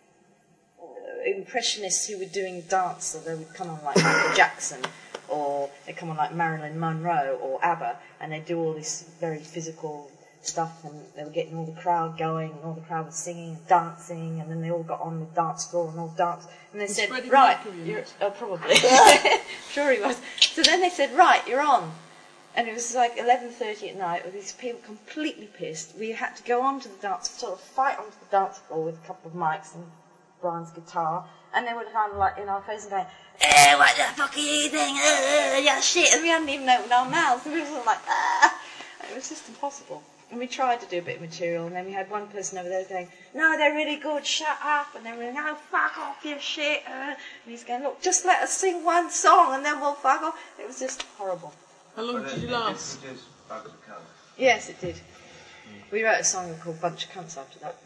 impressionists who were doing dance, so they would come on like Michael Jackson, or they come on like Marilyn Monroe or ABBA, and they do all this very physical stuff, and they were getting all the crowd going, and all the crowd was singing and dancing, and then they all got on the dance floor and all danced, and they Was said, Freddie right, Mercury in you're, it? oh, probably, sure he was. So then they said, right, you're on. And it was like eleven thirty at night with these people completely pissed. We had to go onto the dance, sort of fight onto the dance floor with a couple of mics and Brian's guitar, and they were kind of like in our face and going, eh, what the fuck are you doing? Uh, yeah, shit. And we hadn't even opened our mouths, and we were sort of like, ah. And it was just impossible. And we tried to do a bit of material, and then we had one person over there going, no, they're really good, shut up. And then we were going, no, fuck off, you shit. Uh, and he's going, look, just let us sing one song, and then we'll fuck off. It was just horrible. How long But did you it last? did produce Bugs of Colour. Yes, it did. We wrote a song called Bunch of Cunts after that.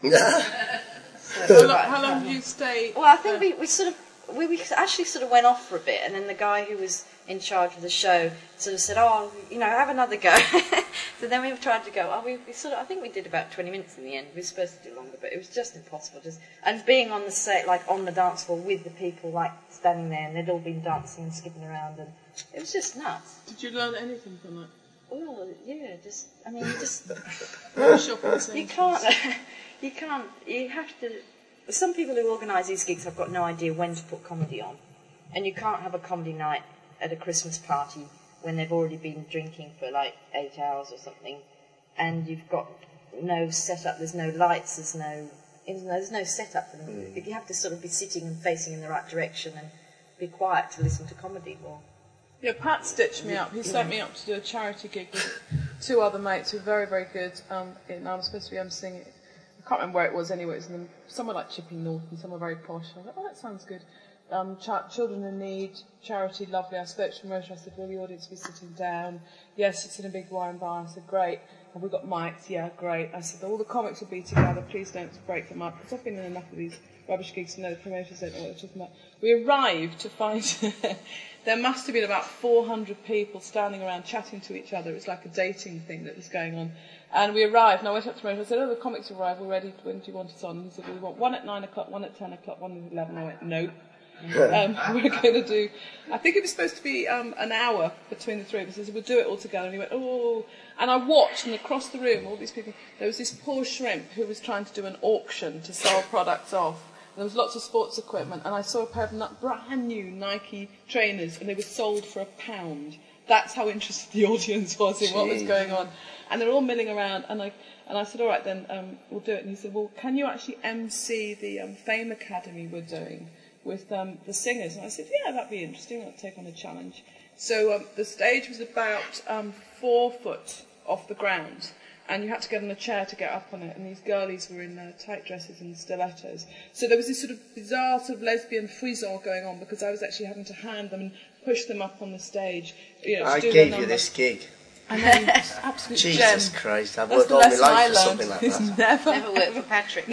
So, How, long, right, how long right. did you stay? Well, I think uh, we, we sort of we, we actually sort of went off for a bit, and then the guy who was in charge of the show sort of said, "Oh, you know, have another go." So then we tried to go. Oh, we, we sort of I think we did about twenty minutes in the end. We were supposed to do longer, but it was just impossible. Just and being on the set, like on the dance floor with the people, like standing there, and they'd all been dancing and skipping around, and it was just nuts. Did you learn anything from that? Well, yeah, just I mean, you just Shopping you Sainsbury's. can't you can't you have to. Some people who organise these gigs have got no idea when to put comedy on, and you can't have a comedy night at a Christmas party when they've already been drinking for like eight hours or something, and you've got no setup. There's no lights. There's no there's no setup for them. Mm. You have to sort of be sitting and facing in the right direction and be quiet to listen to comedy. Or Yeah, Pat stitched me up. He sent me up to do a charity gig with two other mates who were very, very good. Um, and I was supposed to be emceeing it. I can't remember where it was anyway. It was in somewhere like Chipping North and somewhere very posh. I was like, oh, that sounds good. Um, ch- children in need, charity, lovely. I spoke to promotion. I said, will the audience be sitting down? Yes, it's in a big wine bar. I said, great. Have we got mics? Yeah, great. I said, all the comics will be together. Please don't break them up. Because I've been in enough of these rubbish gigs to know the promoters don't know what they're talking about. We arrived to find there must have been about four hundred people standing around chatting to each other. It was like a dating thing that was going on. And we arrived, and I went up to the promoter. I said, oh, the comics arrived. We're ready. When do you want us on? And he said, well, we want one at nine o'clock, one at ten o'clock, one at eleven. I went, nope. um, we're going to do, I think it was supposed to be um, an hour between the three of us. He said, we'll do it all together. And he went, oh. And I watched, and across the room, all these people, there was this poor shrimp who was trying to do an auction to sell products off. And there was lots of sports equipment, and I saw a pair of brand new Nike trainers, and they were sold for a pound. That's how interested the audience was in what was going on. And they were all milling around, and I and I said, all right, then um, we'll do it. And he said, well, can you actually emcee the um, Fame Academy we're doing with um, the singers? And I said, yeah, that'd be interesting. I'll take on a challenge. So um, the stage was about um, four foot off the ground, and you had to get on a chair to get up on it, and these girlies were in uh, tight dresses and stilettos. So there was this sort of bizarre sort of lesbian frisson going on, because I was actually having to hand them and push them up on the the You know, I do gave you this gig. And then, absolute Jesus gem. Christ, I've That's worked the all my lesson I life for learned. something like It's that. never, never worked for Patrick.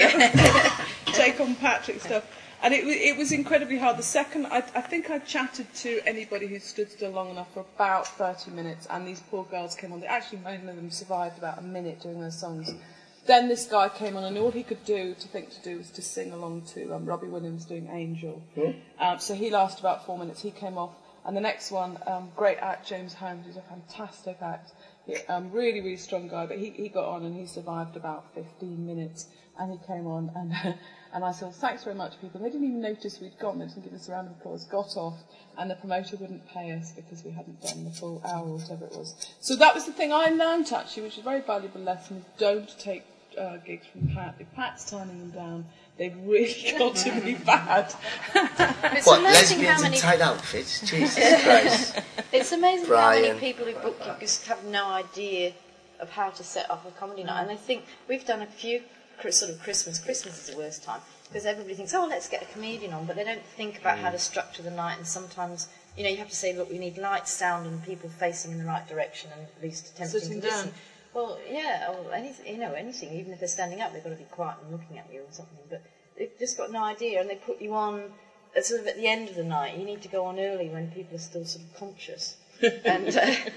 take on Patrick stuff. And it, it was incredibly hard. The second, I, I think I chatted to anybody who stood still long enough for about thirty minutes, and these poor girls came on. They actually, most of them survived about a minute doing their songs. Then this guy came on, and all he could do, to think to do, was to sing along to um, Robbie Williams doing Angel. Hmm? Um, so he lasted about four minutes. He came off. And the next one, um, great act, James Holmes, who's a fantastic act. He, um, really, really strong guy, but he, he got on and he survived about fifteen minutes. And he came on, and and I said, well, thanks very much, people. And they didn't even notice we'd gone. They didn't give us a round of applause. Got off, and the promoter wouldn't pay us because we hadn't done the full hour or whatever it was. So that was the thing I learned, actually, which is a very valuable lesson, is don't take uh, gigs from Pat. If Pat's turning them down, they've really got to be bad. It's What, amazing how lesbians many in tight outfits? Jesus Christ. It's amazing Brian. how many people who book you just have no idea of how to set up a comedy night. And I think we've done a few cri- sort of Christmas. Christmas is the worst time because everybody thinks, oh, let's get a comedian on, but they don't think about how to structure the night. And sometimes, you know, you have to say, look, we need lights, sound, and people facing in the right direction, and at least attempting Sitting to listen. down. Well, yeah, or anything, you know, anything. Even if they're standing up, they've got to be quiet and looking at you or something. But they've just got no idea, and they put you on at sort of at the end of the night. You need to go on early when people are still sort of conscious. and uh,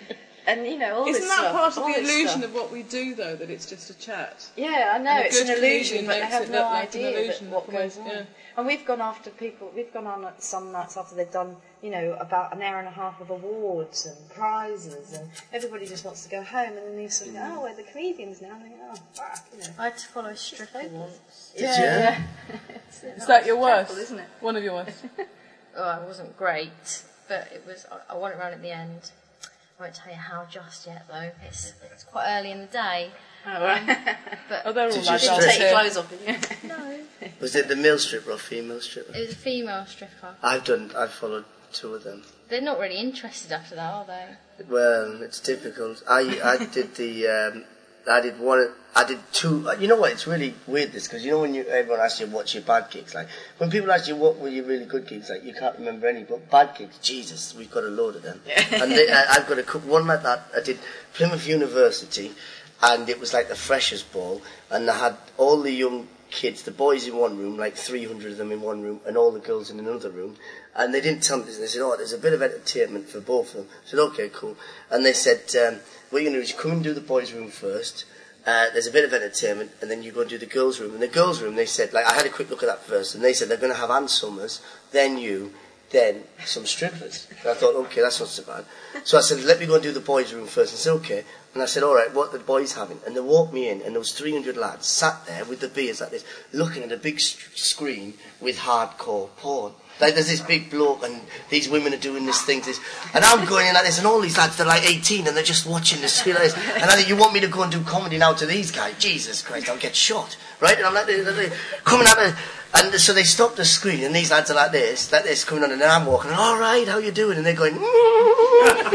and you know all Isn't this that stuff. part of all the this illusion stuff. of what we do, though, that it's just a chat? Yeah, I know And a it's an good illusion, comedian but they makes have it no look like an idea that illusion what from goes a- on. yeah. And we've gone after people. We've gone on at some nights after they've done, you know, about an hour and a half of awards and prizes, and everybody just wants to go home. And then they sort of go, "Oh, we're the comedians now." And they go, "Oh, fuck," you know. I had to follow a stripper once. Yeah, you? yeah. Is that your worst? Terrible, isn't it? One of your worst. Oh, it wasn't great, but it was. I, I won it round at the end. I won't tell you how just yet, though. It's, it's quite early in the day. Oh, right. But Oh, they're all Did you like strip? that Take your too. clothes off, yeah. no, Was it the male stripper or female stripper? it was a female stripper. I've done. I've followed two of them. They're not really interested after that, are they? Well, it's difficult. I I did the. Um, I did one. I did two. You know what? It's really weird this because you know when you everyone asks you what's your bad gigs like. When people ask you what were your really good gigs like, you can't remember any. But bad gigs, Jesus, we've got a load of them. And they, I, I've got a couple. One like that. I did Plymouth University, and it was like the freshers' ball, and I had all the young kids, the boys in one room, like three hundred of them in one room, and all the girls in another room. And they didn't tell me this. They said, "Oh, there's a bit of entertainment for both of them." I said, "Okay, cool." And they said, um, "What you're going to do is you come and do the boys' room first. Uh, there's a bit of entertainment, and then you go and do the girls' room." And the girls' room, they said, like, I had a quick look at that first, and they said they're going to have Ann Summers, then you, then some strippers. And I thought, okay, that's not so bad. So I said, let me go and do the boys' room first. And I said, okay. And I said, all right, what are the boys having? And they walked me in, and there was three hundred lads sat there with the beers like this, looking at a big st- screen with hardcore porn. Like there's this big bloke and these women are doing this thing, this, and I'm going in like this, and all these lads, they're like eighteen and they're just watching this shit like this. And I think, you want me to go and do comedy now to these guys? Jesus Christ, I'll get shot, right? And I'm like, they're, they're coming out of, and so they stopped the screen, and these lads are like this, like this, coming on, and then I'm walking, and all right, how you doing? And they're going, where's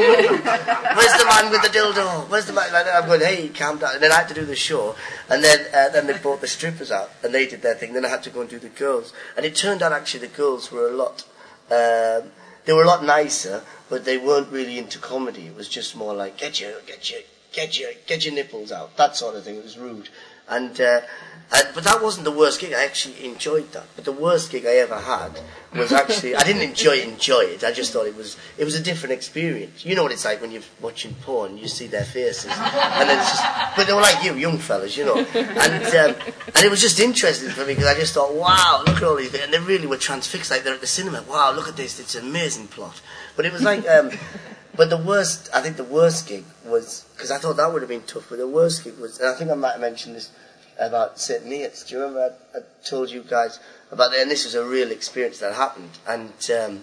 the man with the dildo? Where's the man? And I'm going, hey, calm down. And then I had to do the show, and then uh, then they brought the strippers out, and they did their thing. Then I had to go and do the girls, and it turned out actually the girls were a lot, um, they were a lot nicer, but they weren't really into comedy. It was just more like get your, get your, get your, get your nipples out, that sort of thing. It was rude, and. Uh, And, but that wasn't the worst gig. I actually enjoyed that. But the worst gig I ever had was actually, I didn't enjoy enjoy it. I just thought it was it was a different experience. You know what it's like when you're watching porn. You see their faces, and it's just, but they were like you, young fellas, you know. And um, and it was just interesting for me because I just thought, wow, look at all these things, and they really were transfixed. Like they're at the cinema. Wow, look at this. It's an amazing plot. But it was like. Um, But the worst, I think the worst gig was, because I thought that would have been tough, but the worst gig was, and I think I might have mentioned this about Saint Neots. Do you remember I, I told you guys about that? And this was a real experience that happened, and um,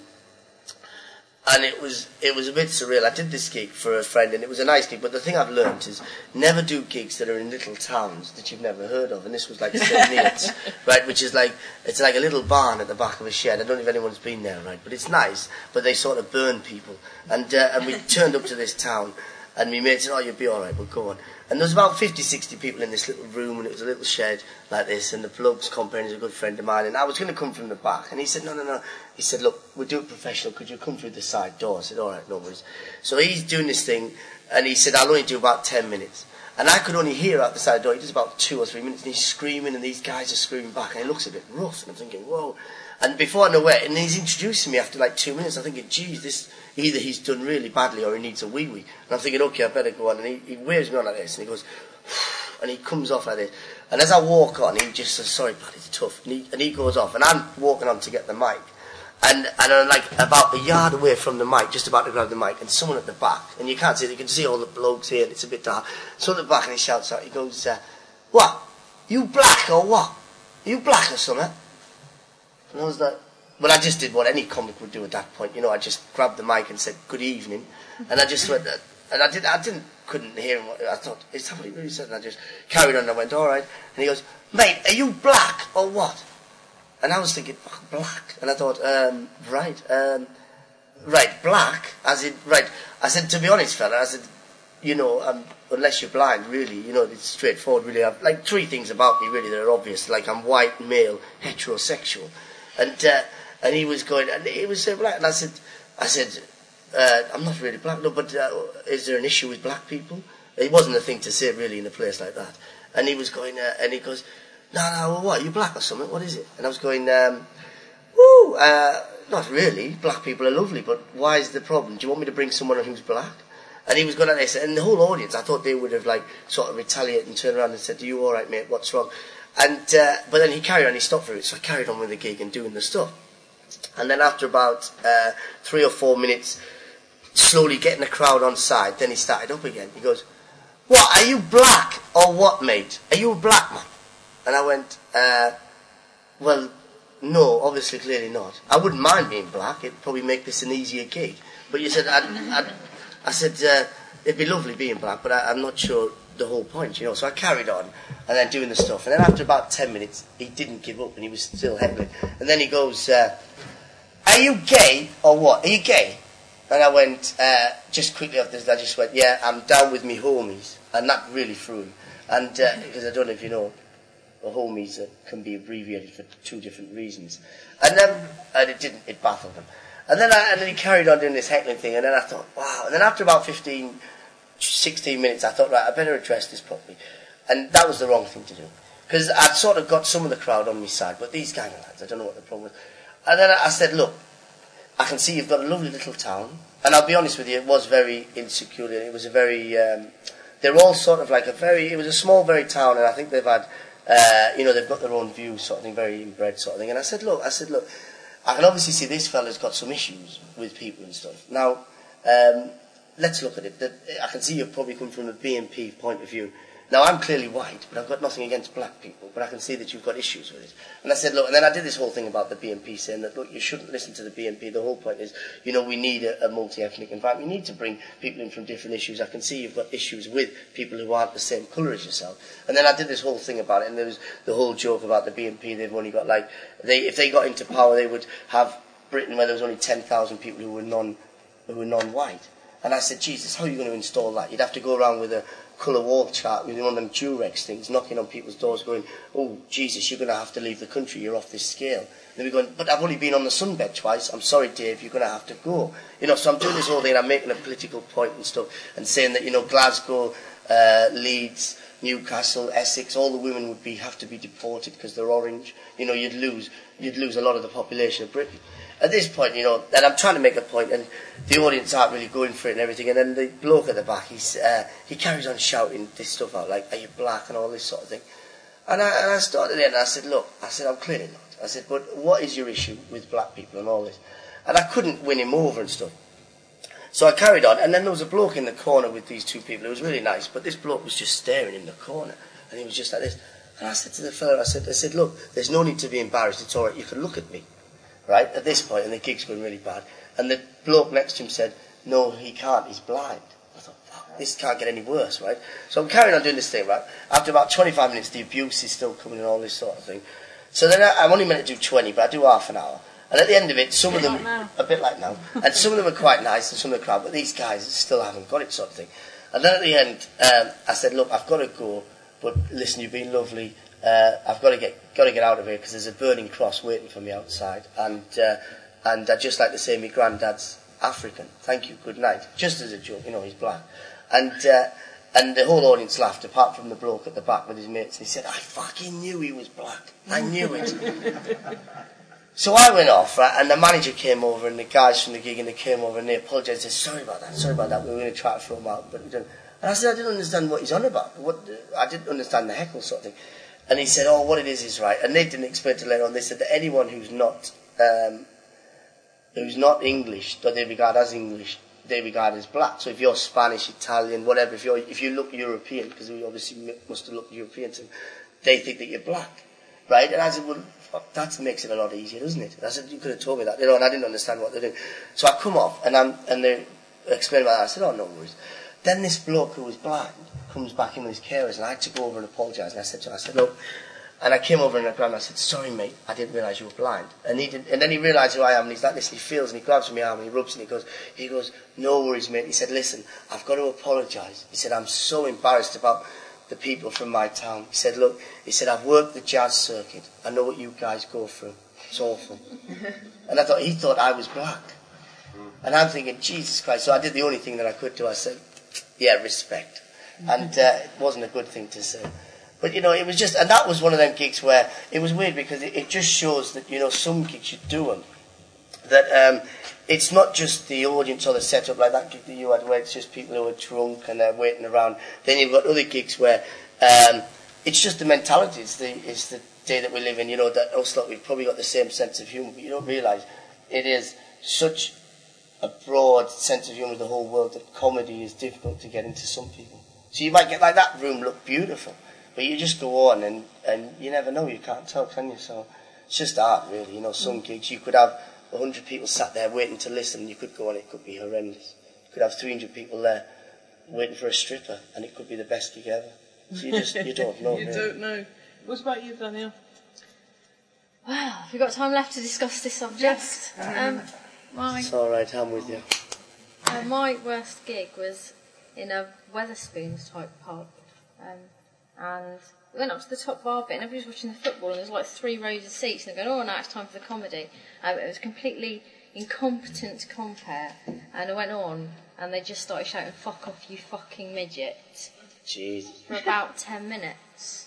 and it was it was a bit surreal. I did this gig for a friend, and it was a nice gig. But the thing I've learned is never do gigs that are in little towns that you've never heard of. And this was like Saint Neots, right? Which is like it's like a little barn at the back of a shed. I don't know if anyone's been there, right? But it's nice. But they sort of burn people, and uh, and we turned up to this town. And my mate said, oh, you'll be all right, we'll go on. And there was about fifty, sixty people in this little room, and it was a little shed like this, and the bloke's companion is a good friend of mine, and I was going to come from the back. And he said, no, no, no. He said, look, we'll do it professional. Could you come through the side door? I said, all right, no worries. So he's doing this thing, and he said, I'll only do about ten minutes. And I could only hear out the side door, he does about two or three minutes, and he's screaming, and these guys are screaming back, and it looks a bit rough. And I'm thinking, whoa. And before I know it, and he's introducing me after like two minutes, I'm thinking, geez, this... either he's done really badly or he needs a wee-wee. And I'm thinking, okay, I better go on. And he, he waves me on like this, and he goes, and he comes off like this. And as I walk on, he just says, sorry, pal, it's tough. And he, and he goes off, and I'm walking on to get the mic. And, and I'm like about a yard away from the mic, just about to grab the mic, and someone at the back, and you can't see it, you can see all the blokes here, and it's a bit dark. So at the back, and he shouts out, he goes, uh, what? You black or what? You black or something? And I was like, well, I just did what any comic would do at that point. You know, I just grabbed the mic and said, good evening. And I just went, and I, did, I didn't, couldn't hear him. I thought, is that what he really said? And I just carried on and I went, all right. And he goes, mate, are you black or what? And I was thinking, oh, black. And I thought, um, right, um, right, black, as in, right. I said, to be honest, fella, I said, you know, um, unless you're blind, really, you know, it's straightforward, really. I've, like, three things about me, really, that are obvious. Like, I'm white, male, heterosexual. And, uh, and he was going, and he was so black. And I said, I said, uh, I'm not really black, no, but uh, is there an issue with black people? It wasn't a thing to say, really, in a place like that. And he was going, uh, and he goes, no, no, well, what, are you black or something? What is it? And I was going, um, woo, uh, not really. Black people are lovely, but why is the problem? Do you want me to bring someone who's black? And he was going like this, and the whole audience, I thought they would have like sort of retaliated and turned around and said, "Are you all right, mate? What's wrong?" And uh, but then he carried on, he stopped for it, so I carried on with the gig and doing the stuff. And then after about uh, three or four minutes, slowly getting the crowd on side, then he started up again. He goes, "What, are you black or what, mate? Are you a black man?" And I went, uh, "Well, no, obviously, clearly not. I wouldn't mind being black. It'd probably make this an easier gig." But you said, I'd, I'd, I said, uh, "It'd be lovely being black, but I, I'm not sure the whole point, you know." So I carried on, and then doing the stuff. And then after about ten minutes, he didn't give up, and he was still heckling. And then he goes, uh, "Are you gay or what? Are you gay?" And I went, uh, just quickly after this, I just went, "Yeah, I'm down with me homies." And that really threw him. And, because uh, I don't know if you know, the homies uh, can be abbreviated for two different reasons. And then, and it didn't, it baffled him. And then, I, and then he carried on doing this heckling thing, and then I thought, wow. And then after about fifteen, sixteen minutes, I thought, right, I better address this properly. And that was the wrong thing to do. Because I'd sort of got some of the crowd on my side, but these kind of lads, I don't know what the problem was. And then I said, "Look, I can see you've got a lovely little town." And I'll be honest with you, it was very insecure. It was a very, um, they're all sort of like a very, it was a small, very town, and I think they've had, uh, you know, they've got their own views, sort of thing, very inbred sort of thing. And I said, look, I said, look, I can obviously see this fella's got some issues with people and stuff. Now, um, let's look at it. I can see you've probably come from a B N P point of view. Now, I'm clearly white, but I've got nothing against black people, but I can see that you've got issues with it. And I said, look, and then I did this whole thing about the B N P, saying that, look, you shouldn't listen to the B N P. The whole point is, you know, we need a, a multi-ethnic environment. We need to bring people in from different issues. I can see you've got issues with people who aren't the same colour as yourself. And then I did this whole thing about it, and there was the whole joke about the B N P. They've only got, like, they if they got into power, they would have Britain where there was only ten thousand people who were non, who were non-white. And I said, Jesus, how are you going to install that? You'd have to go around with a colour wall chart with one of them Durex things, knocking on people's doors going, "Oh, Jesus, you're going to have to leave the country, you're off this scale." And they'd be going, "But I've only been on the sunbed twice. I'm sorry, Dave, you're going to have to go." You know, so I'm doing this whole thing, and I'm making a political point and stuff, and saying that, you know, Glasgow, uh, Leeds, Newcastle, Essex, all the women would be have to be deported because they're orange. You know, you'd lose, you'd lose a lot of the population of Britain. At this point, you know, and I'm trying to make a point, and the audience aren't really going for it and everything, and then the bloke at the back, he's, uh, he carries on shouting this stuff out, like, "Are you black?" and all this sort of thing. And I, and I started it, and I said, look, I said, "I'm clearly not." I said, "But what is your issue with black people and all this?" And I couldn't win him over and stuff. So I carried on, and then there was a bloke in the corner with these two people. It was really nice, but this bloke was just staring in the corner, and he was just like this. And I said to the fella, I said, I said, "Look, there's no need to be embarrassed. It's all right. You can look at me." Right, at this point, and the gig's going really bad. And the bloke next to him said, "No, he can't, he's blind." I thought, fuck, this can't get any worse, right? So I'm carrying on doing this thing, right? After about twenty-five minutes, the abuse is still coming and all this sort of thing. So then I, I'm only meant to do twenty, but I do half an hour. And at the end of it, some of them, a bit like now, and some of them are quite nice, and some of the crowd, but these guys still haven't got it, sort of thing. And then at the end, um, I said, "Look, I've got to go, but listen, you've been lovely. Uh, I've got to get got to get out of here because there's a burning cross waiting for me outside, and uh, and I'd just like to say my granddad's African. Thank you, good night." Just as a joke, you know, he's black, and uh, and the whole audience laughed, apart from the bloke at the back with his mates. And he said, "I fucking knew he was black. I knew it." So I went off, right, and the manager came over, and the guys from the gig, and they came over, and they apologised. They said, "Sorry about that, sorry about that. We were going to try to throw him out, but we didn't." And I said, "I didn't understand what he's on about. What I didn't understand the heckle sort of thing." And he said, "Oh, what it is is right." And they didn't explain to later on. They said that anyone who's not um, who's not English, that they regard as English, they regard as black. So if you're Spanish, Italian, whatever, if you if you look European, because we obviously must have looked European to them, they think that you're black, right? And I said, "Well, fuck, that makes it a lot easier, doesn't it?" And I said, "You could have told me that." You know, and I didn't understand what they're doing. So I come off, and I'm and they explain about that. I said, "Oh, no worries." Then this bloke who was blind comes back in with his carers, and I had to go over and apologise. And I said to him, I said, "Look," and I came over and I grabbed him. I said, "Sorry, mate, I didn't realise you were blind." And he did, and then he realised who I am, and he's like this, and he feels, and he grabs my arm, and he rubs, and he goes, he goes, "No worries, mate." He said, "Listen, I've got to apologise." He said, "I'm so embarrassed about the people from my town." He said, "Look," he said, "I've worked the jazz circuit. I know what you guys go through. It's awful." And I thought, he thought I was black. And I'm thinking, Jesus Christ. So I did the only thing that I could do. I said, "Yeah, respect." And uh, it wasn't a good thing to say. But, you know, it was just, and that was one of them gigs where it was weird because it, it just shows that, you know, some gigs you do them, that um, it's not just the audience or the setup like that gig that you had where it's just people who are drunk and they're waiting around. Then you've got other gigs where um, it's just the mentality. It's the, it's the day that we live in, you know, that us lot, we've probably got the same sense of humour, but you don't realise it is such a broad sense of humour of the whole world that comedy is difficult to get into some people. So you might get like that room look beautiful, but you just go on and, and you never know, you can't tell, can you? So it's just art, really. You know, some gigs you could have a hundred people sat there waiting to listen, and you could go on, it could be horrendous. You could have three hundred people there waiting for a stripper, and it could be the best gig ever. So you just, you don't know. You really. don't know. What about you, Danielle? Wow, have we got time left to discuss this subject? Yes. Um, my, It's all right, I'm with you. uh, my worst gig was in a Weatherspoons type pub, um, and we went up to the top bar bit, and everybody was watching the football, and there was like three rows of seats, and they're going, oh, now it's time for the comedy. Um, it was completely incompetent compare, and I went on, and they just started shouting, fuck off, you fucking midget, Jesus. for about ten minutes.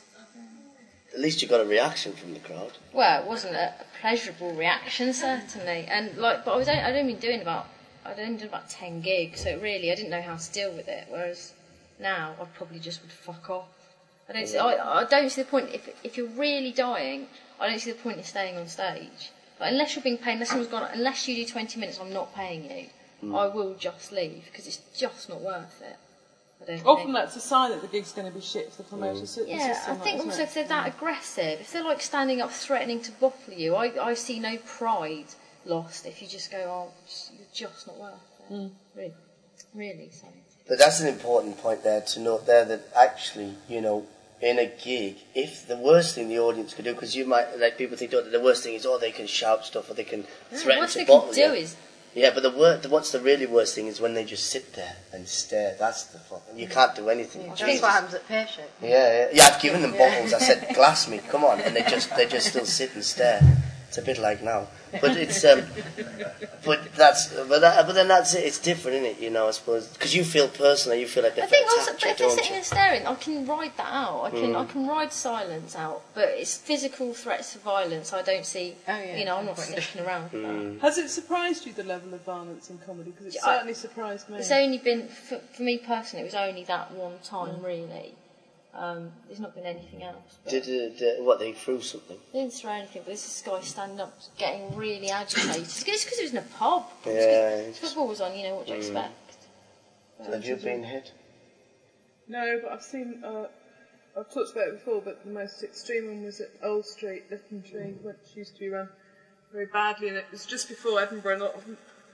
At least you got a reaction from the crowd. Well, it wasn't a, a pleasurable reaction, certainly, and like, but I was only, I'd only been doing about, I'd only done about ten gigs, so really, I didn't know how to deal with it. Whereas now, I probably just would fuck off. I don't, see, I, I don't see the point. If if you're really dying, I don't see the point in staying on stage. Like, unless you're being paid, unless someone's gone, unless you do twenty minutes, I'm not paying you. Mm. I will just leave because it's just not worth it. I don't Often think. that's a sign that the gig's going to be shit if the promoter mm. Yeah, I think also if they're that aggressive, if they're like standing up threatening to bottle you, I, I see no pride lost if you just go, oh, just, you're just not worth it. Mm. Really, really. So. But that's an important point there to note there that actually, you know, in a gig, if the worst thing the audience could do, because you might, like people think, oh, the worst thing is, oh, they can shout stuff or they can no, threaten what to they bottle can do you. is. Yeah, but the wor- the, what's the really worst thing is when they just sit there and stare. That's the fuck. You can't do anything. Yeah, that's what happens at Pear Shape. Yeah, yeah, yeah. I've given them Yeah. bottles. I said, glass me, come on, and they just they just still sit and stare. It's a bit like now, but it's um, but that's but that, but then that's it. It's different, isn't it? You know, I suppose because you feel personally, you feel like they're I think also, attacked but you, if they're don't sitting you? there staring, I can ride that out. I can, Mm. I can ride silence out. But it's physical threats of violence. I don't see. Oh, yeah. You know, I'm not sticking around for that. Mm. Has it surprised you, the level of violence in comedy? Because it I- certainly surprised me. It's only been for, for me personally. It was only that one time, really. Um, there's not been anything else. But Did, uh, did what they threw something? they didn't throw anything. But there's this guy standing up, getting really agitated. It's because it was in a pub. Yeah, It's 'cause it's- football was on. You know what do you Mm. expect? Have you been hit? No, but I've seen, uh, I've talked about it before, but the most extreme one was at Old Street, Lytton Tree, which used to be run very badly, and it was just before Edinburgh. A lot of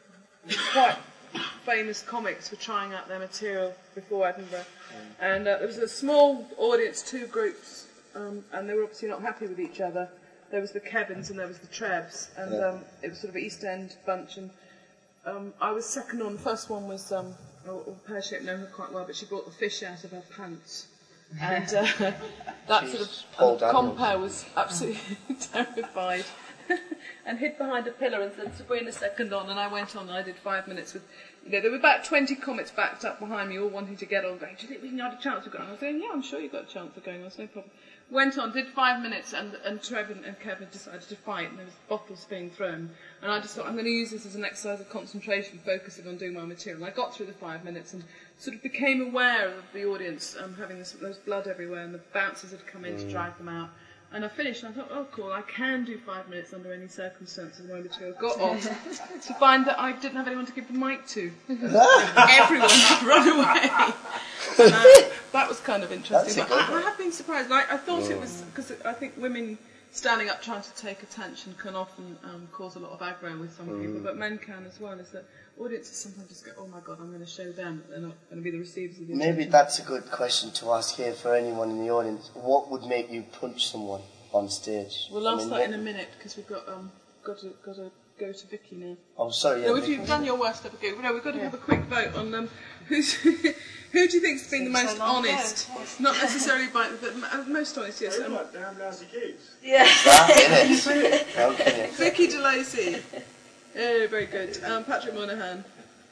quite famous comics were trying out their material before Edinburgh. And uh, there was a small audience, two groups, um, and they were obviously not happy with each other. There was the Kevins and there was the Trebs, and Yeah. um, it was sort of an East End bunch. And um, I was second on. The first one was, um, oh, Pear Shape know her quite well, but she brought the fish out of her pants. And uh, that sort of Paul and the Daniels. compere was absolutely terrified and hid behind a pillar and said, Sabrina second on, and I went on and I did five minutes with, you know, there were about twenty comics backed up behind me, all wanting to get on, going, do you think we can have a chance of going on? I was going, yeah, I'm sure you've got a chance of going on, it's no problem. Went on, did five minutes, and, and Trevor and Kevin decided to fight, and there was bottles being thrown. And I just thought, I'm going to use this as an exercise of concentration, focusing on doing my material. And I got through the five minutes and sort of became aware of the audience um, having this, there was blood everywhere, and the bouncers had come in to drag them out. And I finished, and I thought, oh, cool, I can do five minutes under any circumstances of my material. Got off to find that I didn't have anyone to give the mic to. Everyone had run away. And, uh, that was kind of interesting. That's But a I, good I have been surprised. I, I thought it was, because I think women standing up trying to take attention can often um, cause a lot of aggro with some people, but men can as well, is that audiences sometimes just go, oh my god, I'm going to show them, that they're not going to be the receivers of the Maybe attention. that's a good question to ask here for anyone in the audience. What would make you punch someone on stage? We'll ask I mean, that what- in a minute, because we've got, um, got, to, got to go to Vicky now. Oh, sorry. Yeah, No, if Vicky. you've done your worst ever gig, no, we've got to have a quick vote on um, who's, who do you think's been the Seems most so long ago. honest? Not necessarily by, but m- most honest, yes. Um, Damn lousy gigs. Yeah. That, innit? How can you? Vicky DeLacy. Oh, very good. Um, Patrick Monahan.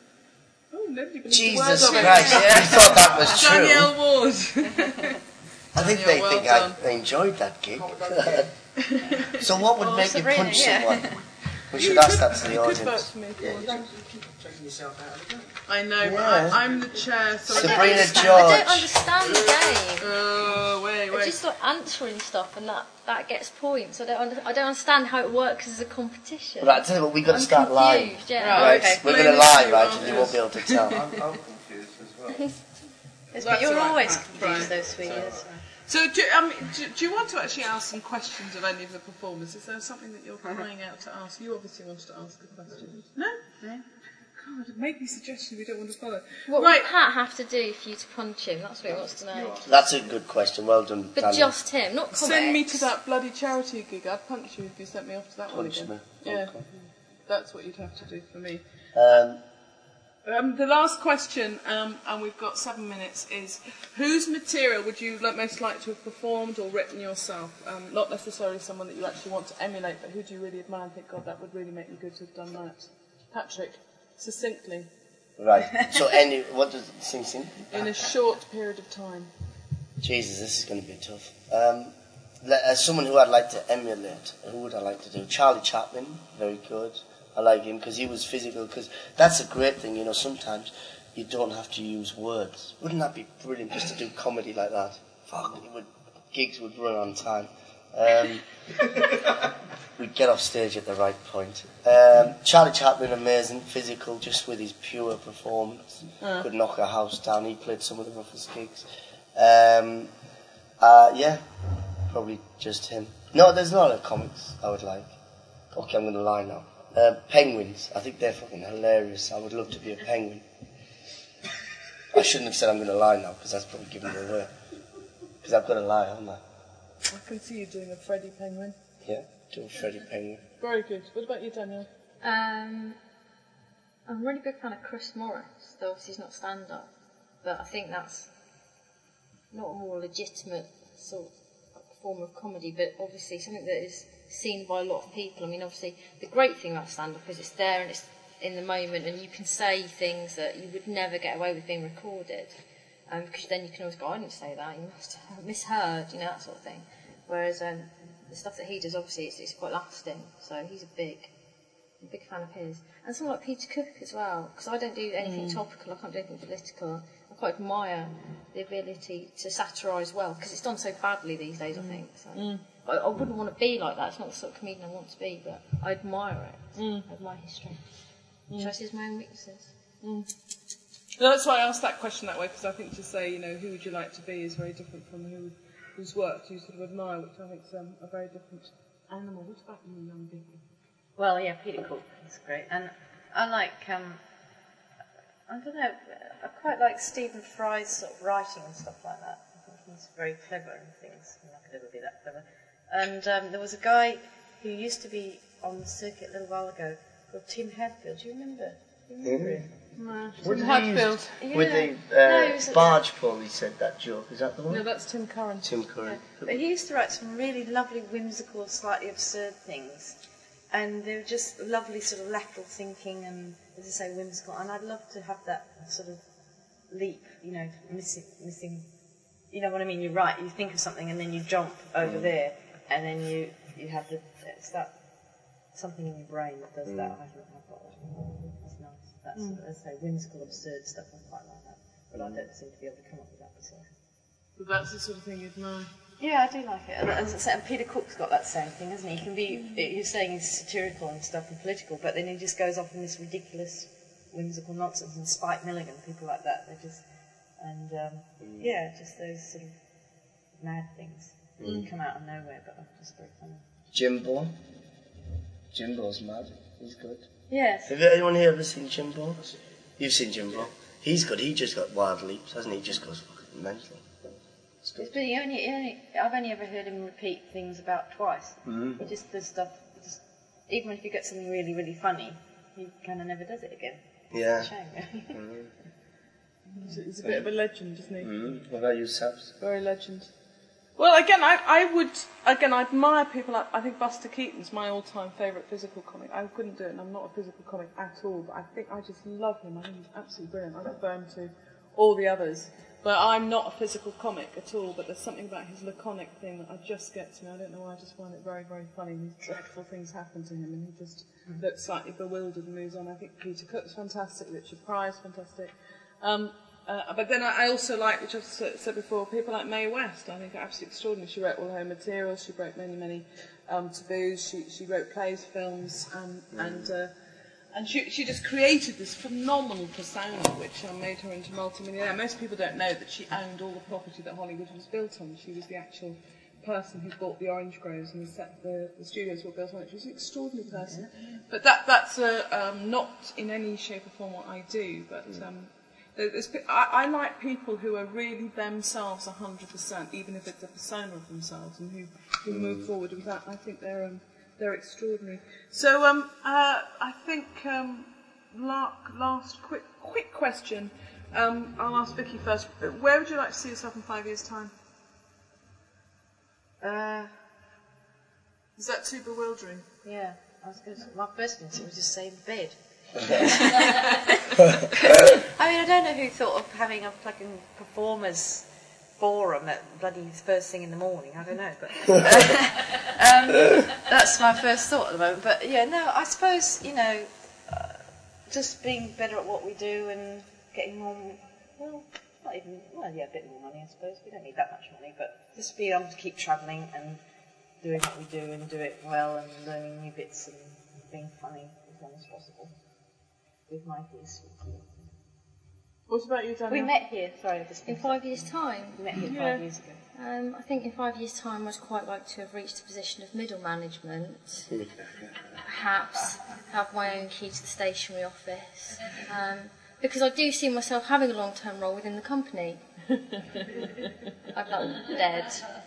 Oh, nobody believes the word Jesus of it. Christ, you thought that was true. Danielle Ward. I think Danielle, they well think done. I enjoyed that gig. So what would Oh, make Sabrina, you punch yeah. someone? We should ask that to the You could vote audience. for me if you Yeah, want. you don't you keep taking yourself out of the game. I know, but Yeah. I, I'm the chair, so I Sabrina don't George. I don't understand the game. Oh, wait, I wait. just like answering stuff, and that, that gets points. I don't under, I don't understand how it works as a competition. Right, I tell you what, we've got to I'm start live. confused, yeah. Right. Right, okay. we're Explain going to it to lie, you right, after and you won't be able to tell. I'm, I'm confused as well. Yes, That's but you're all right, always right, confused, right. those three years. So, do, um, do, do you want to actually ask some questions of any of the performers? Is there something that you're crying out to ask? You obviously wanted to ask a question. No? No. God, make these suggestions we don't want to follow. What right. would Pat have to do for you to punch him? That's what he wants to know. That's a good question. Well done, But Daniel. just him, not comics. Send me to that bloody charity gig. I'd punch you if you sent me off to that one Punch again. me. Yeah, Okay. that's what you'd have to do for me. Um, Um, the last question, um, and we've got seven minutes, is whose material would you like, most like to have performed or written yourself? Um, not necessarily someone that you actually want to emulate, but who do you really admire and think, God, that would really make me good to have done that? Patrick, succinctly, right. So, any what does it sing sing? in a short period of time. Jesus, this is going to be tough. Um, le- as someone who I'd like to emulate, who would I like to do? Charlie Chaplin, very good. I like him because he was physical. Because that's a great thing, you know. Sometimes you don't have to use words. Wouldn't that be brilliant just to do comedy like that? Fuck, it would, gigs would run on time. Um, we'd get off stage at the right point. Um, Charlie Chaplin, amazing, physical, just with his pure performance. Uh. Could knock a house down. He played some of the roughest gigs. Um, uh, yeah, probably just him. No, there's a lot of comics I would like. Okay, I'm going to lie now. Uh, penguins, I think they're fucking hilarious. I would love to be a penguin. I shouldn't have said I'm going to lie now, because that's probably giving it away. Because I've got to lie, haven't I? I can see you doing a Freddie Penguin. Yeah, do a Freddie Penguin. Very good. What about you, Daniel? Um, I'm a really big fan of Chris Morris, though obviously he's not stand-up. But I think that's not a more legitimate sort of form of comedy, but obviously something that is seen by a lot of people. I mean, obviously, the great thing about stand-up is it's there and it's in the moment, and you can say things that you would never get away with being recorded, um, because then you can always go, I didn't say that, you must have misheard, you know, that sort of thing. Whereas um, the stuff that he does, obviously, it's, it's quite lasting, so he's a big, a big fan of his. And someone like Peter Cook as well, because I don't do anything mm. topical, I can't do anything political. I quite admire the ability to satirise well, because it's done so badly these days, mm. I think. So. Mm. I, I wouldn't want to be like that. It's not the sort of comedian I want to be, but I admire it. Mm. I admire his strength. Mm. Should I see my own weaknesses? Mm. That's why I asked that question that way, because I think to say, you know, who would you like to be is very different from who whose work you sort of admire, which I think is um, a very different animal. What about you, young people? Well, yeah, Peter Cook is great, and I like. Um, I don't know. I quite like Stephen Fry's sort of writing and stuff like that. I think he's very clever and things. I'm not going to ever be that clever. And um, there was a guy who used to be on the circuit a little while ago called Tim Hadfield. Do you remember? Do you remember him? No, What Tim did he use? Hadfield. Yeah. With the No, uh, he was- barge pole, he said that joke. Is that the one? No, that's Tim Curran. Tim Curran. Yeah. But he used to write some really lovely, whimsical, slightly absurd things. And they were just lovely sort of lateral thinking and, as I say, whimsical. And I'd love to have that sort of leap, you know, missing, missing, you know what I mean? You write, you think of something and then you jump over mm. there and then you, you have the, it's that, something in your brain that does mm. that. I don't know, I've got that. It's nice. That's, mm. as I say, whimsical, absurd stuff. I quite like that. But I don't seem to be able to come up with that myself. But that's the sort of thing you'd know. Yeah, I do like it. And, as I say, and Peter Cook's got that same thing, hasn't he? He can be, you're saying he's satirical and stuff and political, but then he just goes off in this ridiculous, whimsical nonsense. And Spike Milligan, people like that, they're just, and um, mm. yeah, just those sort of mad things mm. come out of nowhere, but are just very funny. Jimbo. Jimbo's mad. He's good. Yes. Have anyone here ever seen Jimbo? You've seen Jimbo. He's good. He just got wild leaps, hasn't he? He just goes fucking mental. But he only, he only, I've only ever heard him repeat things about twice. Mm. He just does stuff, just, even if you get something really, really funny, he kind of never does it again. Yeah. It's a shame, really. Mm. He's, he's a bit of a legend, isn't he? Mm. What about you, Sabs? Very legend. Well, again, I, I would, again, I admire people like, I think Buster Keaton's my all-time favourite physical comic. I couldn't do it, and I'm not a physical comic at all, but I think I just love him. I think he's absolutely brilliant. I prefer him to all the others. But I'm not a physical comic at all, but there's something about his laconic thing that just gets me. I don't know why, I just find it very, very funny. These dreadful things happen to him, and he just mm. looks slightly bewildered and moves on. I think Peter Cook's fantastic, Richard Pryor's fantastic. Um, uh, but then I also like, which I've said before, people like Mae West. I think are absolutely extraordinary. She wrote all her materials, she wrote many, many um, taboos, she, she wrote plays, films, um, mm. and... Uh, And she, she just created this phenomenal persona, which um, made her into a multimillionaire. Most people don't know that she owned all the property that Hollywood was built on. She was the actual person who bought the orange groves and the, set, the, the studios were built on it. She was an extraordinary person. But that, that's uh, um, not in any shape or form what I do. But um, there's, I, I like people who are really themselves one hundred percent, even if it's a persona of themselves, and who, who move forward with that. I think they're... Um, They're extraordinary. So um, uh, I think um, la- last quick quick question. Um, I'll ask Vicky first. Where would you like to see yourself in five years' time? Uh, Is that too bewildering? yeah, I was going to. My first instinct was just saying bed. I mean, I don't know who thought of having a fucking performers forum at bloody first thing in the morning. I don't know, but um, that's my first thought at the moment. But yeah, no, I suppose, you know, uh, just being better at what we do and getting more, well, not even, well, yeah, a bit more money, I suppose. We don't need that much money, but just being able to keep travelling and doing what we do and do it well and learning new bits and being funny as long as possible with my piece. What about you, Daniel? We met here, sorry, just In five years' time? We met here Yeah. five years ago. Um, I think in five years' time I'd quite like to have reached a position of middle management. Perhaps have my own key to the stationery office. Um, because I do see myself having a long-term role within the company. I'm not dead.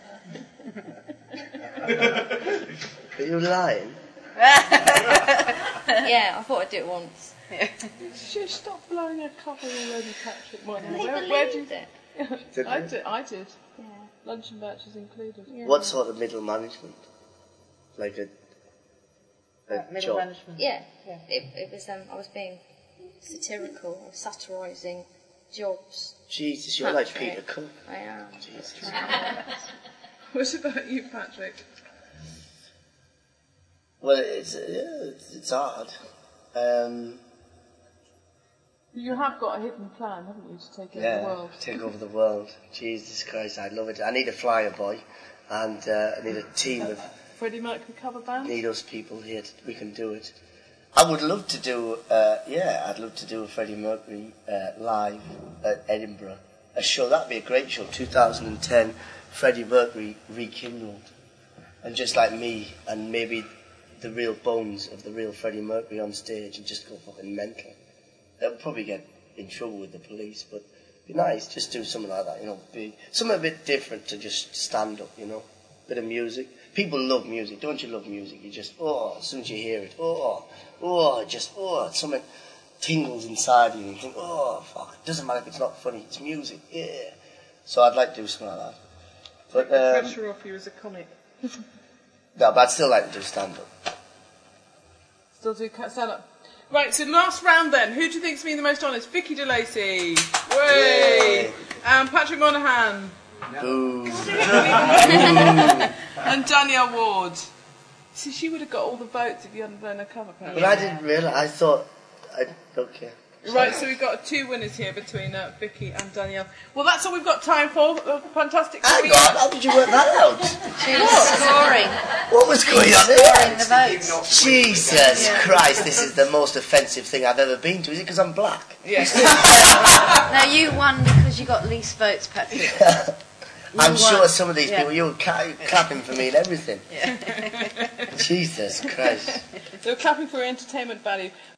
Are you lying? Yeah, I thought I'd do it once. Shh, stop blowing a cover already, Patrick. Where, They where, where do you... believed it. Did I you? did. I did. Yeah. Lunch and batches included. Yeah. What sort of middle management? Like a, a Uh, middle job? management. Yeah, Yeah. It, it was. Um, I was being satirical, I was satirising jobs. Jesus, you're like Patrick. Peter Cook. I am. Jesus. What about you, Patrick? Well, it's, uh, yeah, it's, it's hard. Um, You have got a hidden plan, haven't you, to take over yeah, the world? take over the world. Jesus Christ, I love it. I need a flyer boy, and uh, I need a team of Freddie Mercury cover band? need us people here. To, we can do it. I would love to do. Uh, yeah, I'd love to do a Freddie Mercury uh, live at Edinburgh. A show that'd be a great show. two thousand ten, Freddie Mercury rekindled, and just like me, and maybe the real bones of the real Freddie Mercury on stage, and just go fucking mental. They'll probably get in trouble with the police, but it'd be nice, just do something like that, you know, big, something a bit different to just stand up, you know, bit of music. People love music, don't you love music? You just, oh, as soon as you hear it, oh, oh, just, oh, something tingles inside you, and you think, oh, fuck, it doesn't matter if it's not funny, it's music, yeah. So I'd like to do something like that. But, Take the um, pressure off you as a comic. no, but I'd still like to do stand-up. Still do ca- stand up. Right, so last round then. Who do you think's been the most honest? Vicky DeLacy. Way. And Patrick Monahan. Boo. And Danielle Ward. See, she would have got all the votes if you hadn't blown her cover, Patrick. But I didn't realise, I thought, I don't care. Right, so we've got two winners here between uh, Vicky and Danielle. Well, that's all we've got time for. Uh, fantastic. Hang on, how did you work that out? She was scoring. What was going on Scoring here? the votes. Jesus Christ, this is the most offensive thing I've ever been to. Is it because I'm black? Yes. No, you won because you got least votes, Patrick. I'm You sure won. some of these Yeah. people, you were ca- clapping for me and everything. Yeah. Jesus Christ. They were clapping for entertainment value.